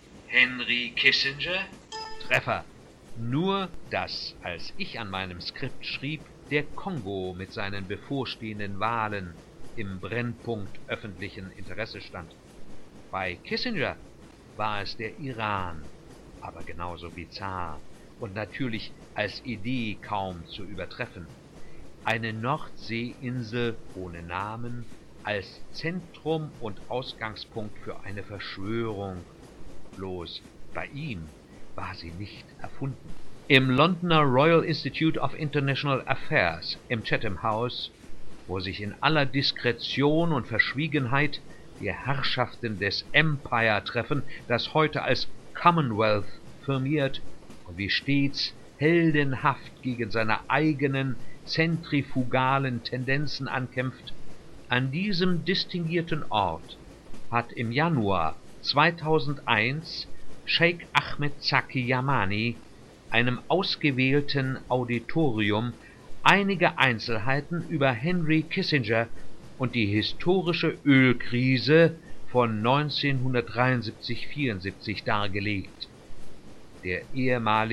[SPEAKER 1] Henry Kissinger? Treffer. Nur, dass, als ich an meinem Skript schrieb, der Kongo mit seinen bevorstehenden Wahlen im Brennpunkt öffentlichen Interesse stand. Bei Kissinger war es der Iran, aber genauso bizarr und natürlich als Idee kaum zu übertreffen. Eine Nordseeinsel ohne Namen als Zentrum und Ausgangspunkt für eine Verschwörung. Bloß bei ihm war sie nicht erfunden. Im Londoner Royal Institute of International Affairs, im Chatham House, wo sich in aller Diskretion und Verschwiegenheit die Herrschaften des Empire treffen, das heute als Commonwealth firmiert und wie stets heldenhaft gegen seine eigenen zentrifugalen Tendenzen ankämpft. An diesem distinguierten Ort hat im Januar zweitausendeins Sheikh Ahmed Zaki Yamani einem ausgewählten Auditorium einige Einzelheiten über Henry Kissinger und die historische Ölkrise von neunzehnhundertdreiundsiebzig vierundsiebzig dargelegt. Der ehemalige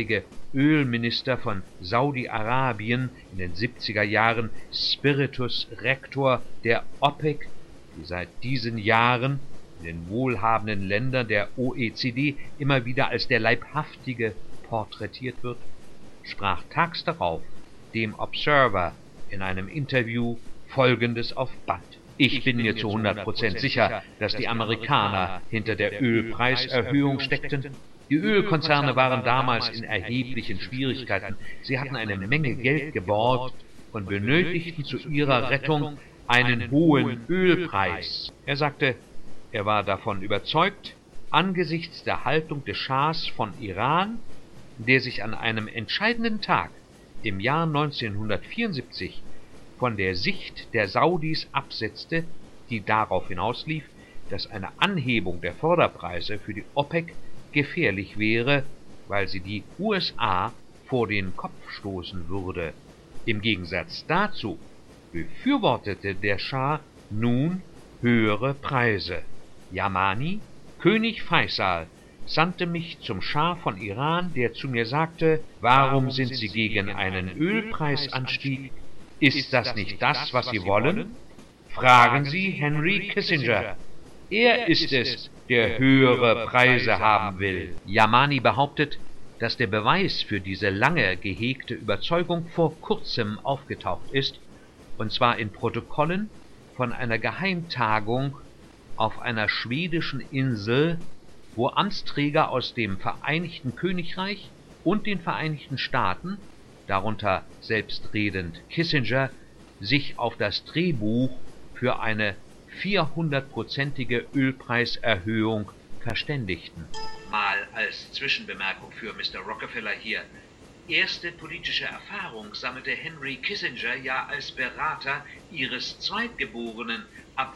[SPEAKER 1] Ölminister von Saudi-Arabien in den siebziger Jahren Spiritus Rector der OPEC, die seit diesen Jahren in den wohlhabenden Ländern der O E C D immer wieder als der Leibhaftige porträtiert wird, sprach tags darauf dem Observer in einem Interview Folgendes auf Band: Ich bin mir zu hundert Prozent sicher, dass die Amerikaner hinter der Ölpreiserhöhung steckten. Die Ölkonzerne waren damals in erheblichen Schwierigkeiten. Sie hatten eine Menge Geld geborgt und benötigten zu ihrer Rettung einen hohen Ölpreis. Er sagte, er war davon überzeugt, angesichts der Haltung des Schahs von Iran, der sich an einem entscheidenden Tag im Jahr neunzehnhundertvierundsiebzig von der Sicht der Saudis absetzte, die darauf hinauslief, dass eine Anhebung der Förderpreise für die OPEC gefährlich wäre, weil sie die U S A vor den Kopf stoßen würde. Im Gegensatz dazu befürwortete der Schah nun höhere Preise. Yamani, König Faisal, sandte mich zum Schah von Iran, der zu mir sagte, warum sind Sie gegen einen Ölpreisanstieg? Ist das nicht das, was Sie wollen? Fragen Sie Henry Kissinger. Er ist es, der höhere Preise haben will. Yamani behauptet, dass der Beweis für diese lange gehegte Überzeugung vor kurzem aufgetaucht ist, und zwar in Protokollen von einer Geheimtagung auf einer schwedischen Insel, wo Amtsträger aus dem Vereinigten Königreich und den Vereinigten Staaten, darunter selbstredend Kissinger, sich auf das Drehbuch für eine vierhundertprozentige Ölpreiserhöhung verständigten. Mal als Zwischenbemerkung für Mister Rockefeller hier. Erste politische Erfahrung sammelte Henry Kissinger ja als Berater ihres Zweitgeborenen ab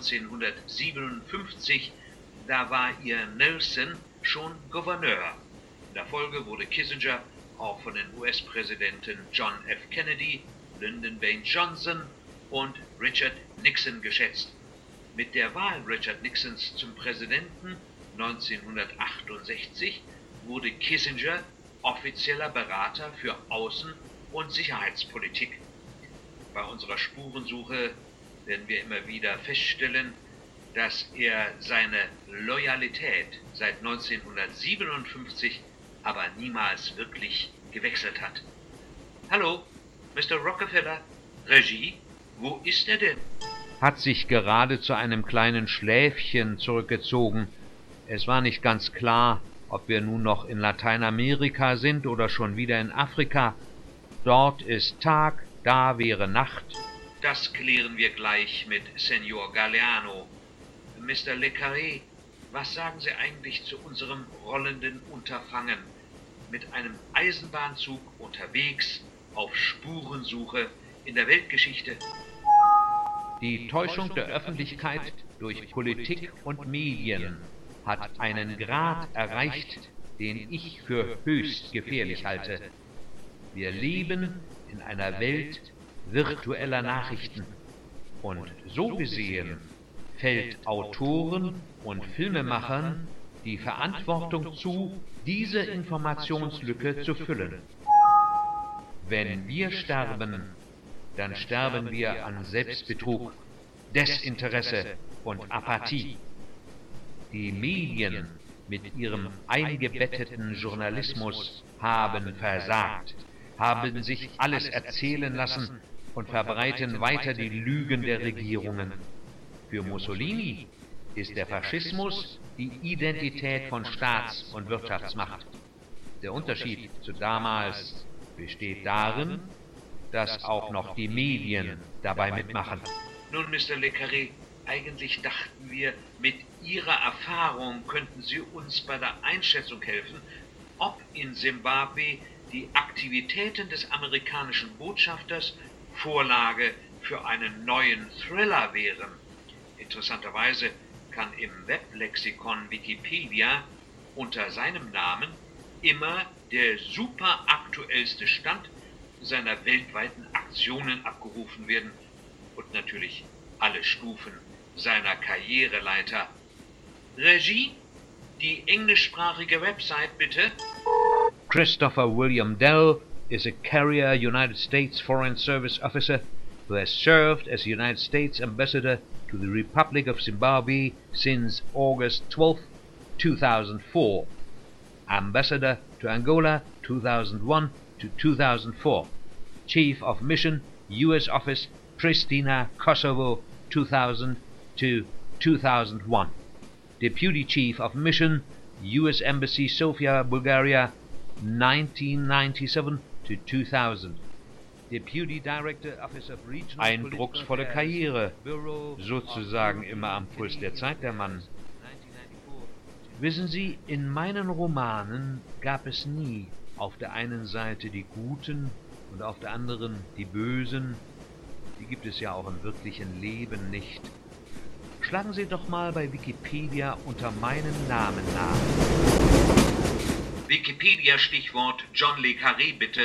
[SPEAKER 1] neunzehnhundertsiebenundfünfzig, da war ihr Nelson schon Gouverneur. In der Folge wurde Kissinger auch von den U S-Präsidenten John F. Kennedy, Lyndon Baines Johnson und Richard Nixon geschätzt. Mit der Wahl Richard Nixons zum Präsidenten neunzehnhundertachtundsechzig wurde Kissinger offizieller Berater für Außen- und Sicherheitspolitik. Bei unserer Spurensuche werden wir immer wieder feststellen, dass er seine Loyalität seit neunzehnhundertsiebenundfünfzig aber niemals wirklich gewechselt hat. Hallo, Mister Rockefeller, Regie, wo ist er denn? Hat sich gerade zu einem kleinen Schläfchen zurückgezogen. Es war nicht ganz klar, ob wir nun noch in Lateinamerika sind oder schon wieder in Afrika. Dort ist Tag, da wäre Nacht. Das klären wir gleich mit Senor Galeano. Mister Le Carré, was sagen Sie eigentlich zu unserem rollenden Unterfangen? Mit einem Eisenbahnzug unterwegs auf Spurensuche in der Weltgeschichte. Die Täuschung der Öffentlichkeit durch Politik und Medien hat einen Grad erreicht, den ich für höchst gefährlich halte. Wir leben in einer Welt virtueller Nachrichten und so gesehen fällt Autoren und Filmemachern die Verantwortung zu, diese Informationslücke zu füllen. Wenn wir sterben, dann sterben wir an Selbstbetrug, Desinteresse und Apathie. Die Medien mit ihrem eingebetteten Journalismus haben versagt, haben sich alles erzählen lassen und verbreiten weiter die Lügen der Regierungen. Für Mussolini ist der Faschismus die Identität von Staats- und Wirtschaftsmacht. Der Unterschied zu damals besteht darin, dass auch noch die Medien dabei mitmachen. Nun, Mister Le Carré, eigentlich dachten wir, mit Ihrer Erfahrung könnten Sie uns bei der Einschätzung helfen, ob in Simbabwe die Aktivitäten des amerikanischen Botschafters Vorlage für einen neuen Thriller wären. Interessanterweise kann im Weblexikon Wikipedia unter seinem Namen immer der superaktuellste Stand seiner weltweiten Aktionen abgerufen werden und natürlich alle Stufen seiner Karriereleiter. Regie, die englischsprachige Website bitte. Christopher William Dell is a career United States Foreign Service officer who has served as United States Ambassador to the Republic of Zimbabwe since August twelfth, two thousand four, Ambassador to Angola two thousand one to two thousand four, Chief of Mission, U S Office, Pristina, Kosovo two thousand to two thousand one, Deputy Chief of Mission, U S Embassy, Sofia, Bulgaria nineteen ninety-seven to two thousand. Deputy Director Office of Regional Eindrucksvolle Karriere, sozusagen immer am Puls der Zeit, der Mann. Wissen Sie, in meinen Romanen gab es nie auf der einen Seite die Guten und auf der anderen die Bösen. Die gibt es ja auch im wirklichen Leben nicht. Schlagen Sie doch mal bei Wikipedia unter meinem Namen nach. Wikipedia-Stichwort John le Carré, bitte.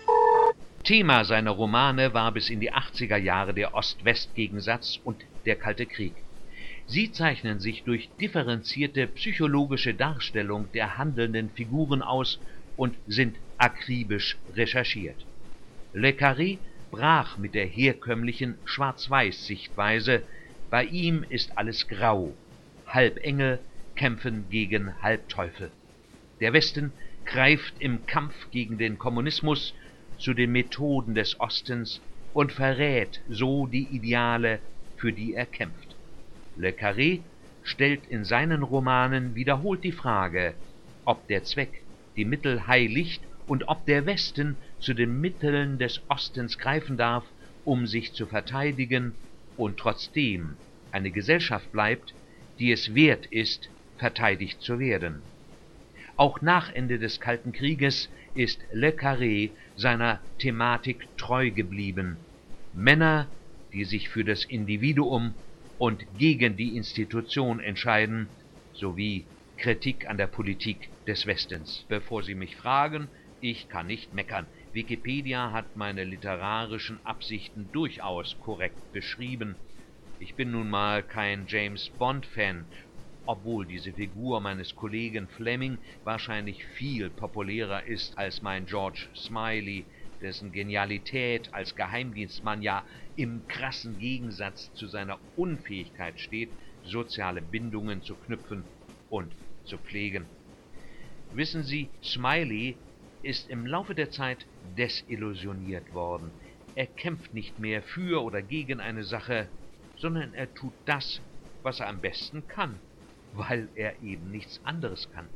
[SPEAKER 1] Thema seiner Romane war bis in die achtziger Jahre der Ost-West-Gegensatz und der Kalte Krieg. Sie zeichnen sich durch differenzierte psychologische Darstellung der handelnden Figuren aus und sind akribisch recherchiert. Le Carré brach mit der herkömmlichen Schwarz-Weiß-Sichtweise. Bei ihm ist alles grau. Halbengel kämpfen gegen Halbteufel. Der Westen greift im Kampf gegen den Kommunismus zu den Methoden des Ostens und verrät so die Ideale, für die er kämpft. Le Carré stellt in seinen Romanen wiederholt die Frage, ob der Zweck die Mittel heiligt und ob der Westen zu den Mitteln des Ostens greifen darf, um sich zu verteidigen und trotzdem eine Gesellschaft bleibt, die es wert ist, verteidigt zu werden. Auch nach Ende des Kalten Krieges ist Le Carré seiner Thematik treu geblieben. Männer, die sich für das Individuum und gegen die Institution entscheiden, sowie Kritik an der Politik des Westens. Bevor Sie mich fragen, ich kann nicht meckern. Wikipedia hat meine literarischen Absichten durchaus korrekt beschrieben. Ich bin nun mal kein James-Bond-Fan, obwohl diese Figur meines Kollegen Fleming wahrscheinlich viel populärer ist als mein George Smiley, dessen Genialität als Geheimdienstmann ja im krassen Gegensatz zu seiner Unfähigkeit steht, soziale Bindungen zu knüpfen und zu pflegen. Wissen Sie, Smiley ist im Laufe der Zeit desillusioniert worden. Er kämpft nicht mehr für oder gegen eine Sache, sondern er tut das, was er am besten kann, weil er eben nichts anderes kann.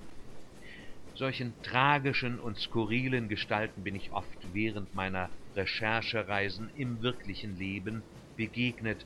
[SPEAKER 1] Solchen tragischen und skurrilen Gestalten bin ich oft während meiner Recherchereisen im wirklichen Leben begegnet.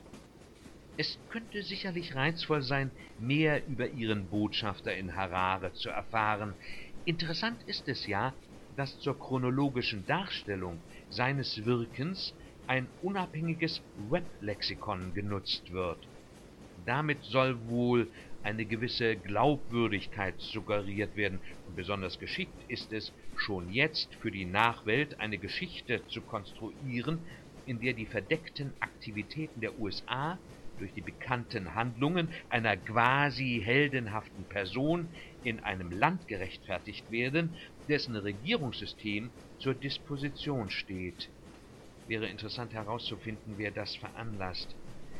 [SPEAKER 1] Es könnte sicherlich reizvoll sein, mehr über ihren Botschafter in Harare zu erfahren. Interessant ist es ja, dass zur chronologischen Darstellung seines Wirkens ein unabhängiges Weblexikon genutzt wird. Damit soll wohl eine gewisse Glaubwürdigkeit suggeriert werden, und besonders geschickt ist es, schon jetzt für die Nachwelt eine Geschichte zu konstruieren, in der die verdeckten Aktivitäten der U S A durch die bekannten Handlungen einer quasi heldenhaften Person in einem Land gerechtfertigt werden, dessen Regierungssystem zur Disposition steht. Wäre interessant herauszufinden, wer das veranlasst.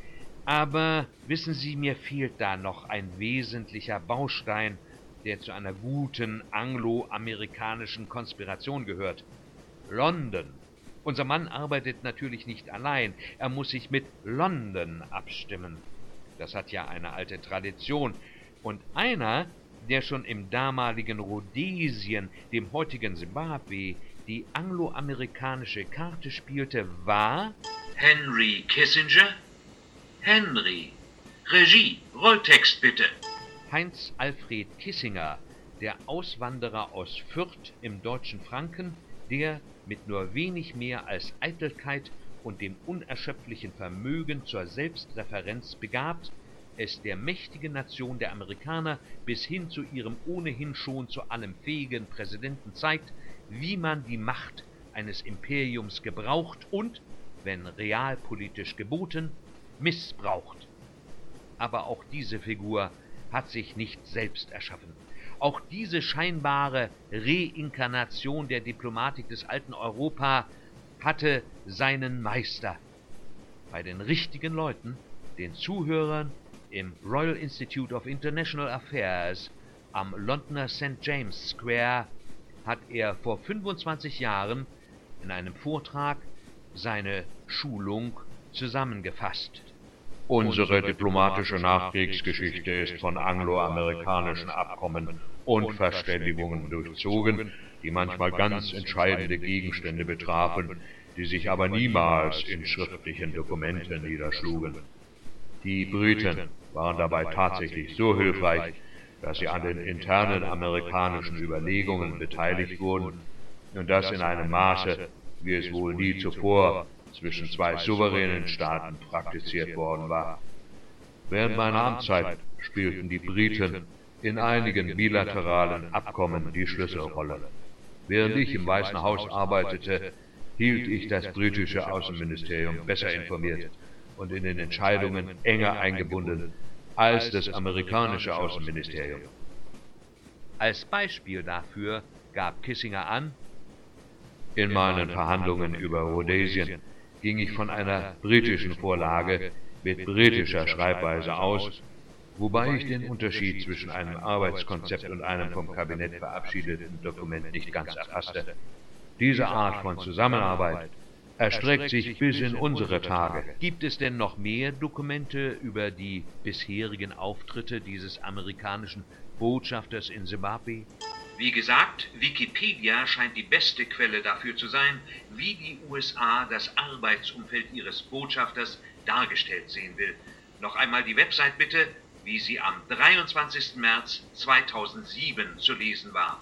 [SPEAKER 1] Aber wissen Sie, mir fehlt da noch ein wesentlicher Baustein, der zu einer guten anglo-amerikanischen Konspiration gehört. London. Unser Mann arbeitet natürlich nicht allein, er muss sich mit London abstimmen. Das hat ja eine alte Tradition. Und einer, der schon im damaligen Rhodesien, dem heutigen Simbabwe, die anglo-amerikanische Karte spielte, war Henry Kissinger. Henry. Regie. Rolltext bitte. Heinz Alfred Kissinger, der Auswanderer aus Fürth im deutschen Franken, der mit nur wenig mehr als Eitelkeit und dem unerschöpflichen Vermögen zur Selbstreferenz begabt, es der mächtigen Nation der Amerikaner bis hin zu ihrem ohnehin schon zu allem fähigen Präsidenten zeigt, wie man die Macht eines Imperiums gebraucht und, wenn realpolitisch geboten, missbraucht. Aber auch diese Figur hat sich nicht selbst erschaffen. Auch diese scheinbare Reinkarnation der Diplomatik des alten Europa hatte seinen Meister. Bei den richtigen Leuten, den Zuhörern im Royal Institute of International Affairs am Londoner Sankt James Square, hat er vor fünfundzwanzig Jahren in einem Vortrag seine Schulung zusammengefasst.
[SPEAKER 3] Unsere diplomatische Nachkriegsgeschichte ist von angloamerikanischen Abkommen und Verständigungen durchzogen, die manchmal ganz entscheidende Gegenstände betrafen, die sich aber niemals in schriftlichen Dokumenten niederschlugen. Die Briten waren dabei tatsächlich so hilfreich, dass sie an den internen amerikanischen Überlegungen beteiligt wurden, und das in einem Maße, wie es wohl nie zuvor zwischen zwei souveränen Staaten praktiziert worden war. Während meiner Amtszeit spielten die Briten in einigen bilateralen Abkommen die Schlüsselrolle. Während ich im Weißen Haus arbeitete, hielt ich das britische Außenministerium besser informiert und in den Entscheidungen enger eingebunden als das amerikanische Außenministerium.
[SPEAKER 1] Als Beispiel dafür gab Kissinger an:
[SPEAKER 3] In meinen Verhandlungen über Rhodesien ging ich von einer britischen Vorlage mit britischer Schreibweise aus, wobei ich den Unterschied zwischen einem Arbeitskonzept und einem vom Kabinett verabschiedeten Dokument nicht ganz erfasste. Diese Art von Zusammenarbeit erstreckt sich bis in unsere Tage.
[SPEAKER 1] Gibt es denn noch mehr Dokumente über die bisherigen Auftritte dieses amerikanischen Botschafters in Simbabwe? Wie gesagt, Wikipedia scheint die beste Quelle dafür zu sein, wie die U S A das Arbeitsumfeld ihres Botschafters dargestellt sehen will. Noch einmal die Website bitte, wie sie am dreiundzwanzigsten März zweitausendsieben zu lesen war.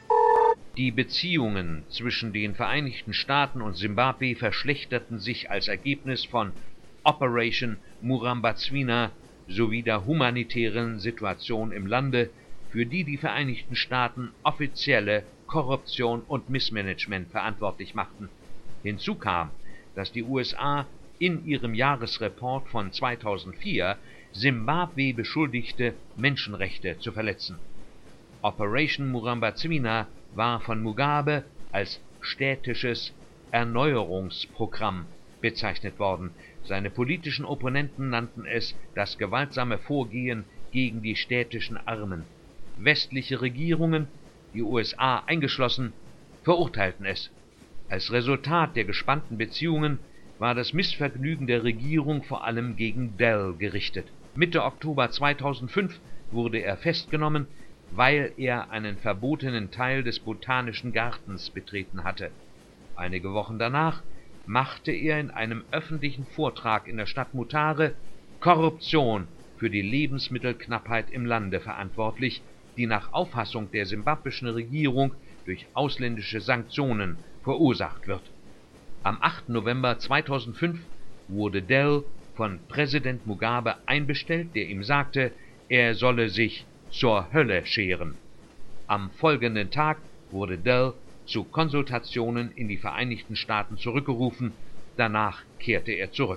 [SPEAKER 1] Die Beziehungen zwischen den Vereinigten Staaten und Simbabwe verschlechterten sich als Ergebnis von Operation Murambazwina sowie der humanitären Situation im Lande, für die die Vereinigten Staaten offizielle Korruption und Missmanagement verantwortlich machten. Hinzu kam, dass die U S A in ihrem Jahresreport von zweitausendvier Simbabwe beschuldigte, Menschenrechte zu verletzen. Operation Murambazwina war von Mugabe als städtisches Erneuerungsprogramm bezeichnet worden. Seine politischen Opponenten nannten es das gewaltsame Vorgehen gegen die städtischen Armen. Westliche Regierungen, die U S A eingeschlossen, verurteilten es. Als Resultat der gespannten Beziehungen war das Missvergnügen der Regierung vor allem gegen Dell gerichtet. Mitte Oktober zweitausendfünf wurde er festgenommen, weil er einen verbotenen Teil des Botanischen Gartens betreten hatte. Einige Wochen danach machte er in einem öffentlichen Vortrag in der Stadt Mutare Korruption für die Lebensmittelknappheit im Lande verantwortlich, die nach Auffassung der simbabwischen Regierung durch ausländische Sanktionen verursacht wird. Am achten November zweitausendfünf wurde Dell von Präsident Mugabe einbestellt, der ihm sagte, er solle sich zur Hölle scheren. Am folgenden Tag wurde Dell zu Konsultationen in die Vereinigten Staaten zurückgerufen, danach kehrte er zurück.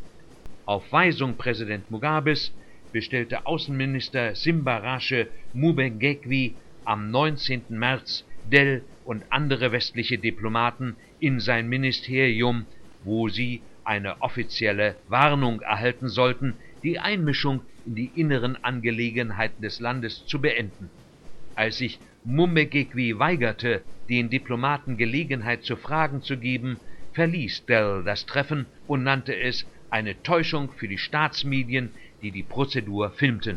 [SPEAKER 1] Auf Weisung Präsident Mugabes bestellte Außenminister Simbarashe Mubengegwi am neunzehnten März Dell und andere westliche Diplomaten in sein Ministerium, wo sie eine offizielle Warnung erhalten sollten, die Einmischung in die inneren Angelegenheiten des Landes zu beenden. Als sich Mubengegwi weigerte, den Diplomaten Gelegenheit zu Fragen zu geben, verließ Dell das Treffen und nannte es eine Täuschung für die Staatsmedien, die die Prozedur filmten.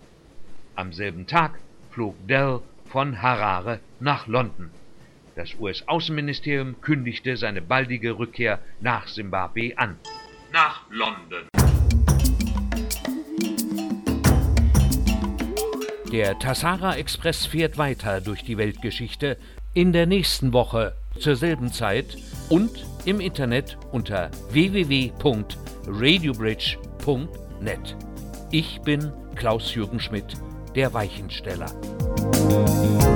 [SPEAKER 1] Am selben Tag flog Dell von Harare nach London. Das U S-Außenministerium kündigte seine baldige Rückkehr nach Simbabwe an. Nach London. Der Tassara Express fährt weiter durch die Weltgeschichte in der nächsten Woche zur selben Zeit und im Internet unter w w w punkt radiobridge punkt net. Ich bin Klaus-Jürgen Schmidt, der Weichensteller.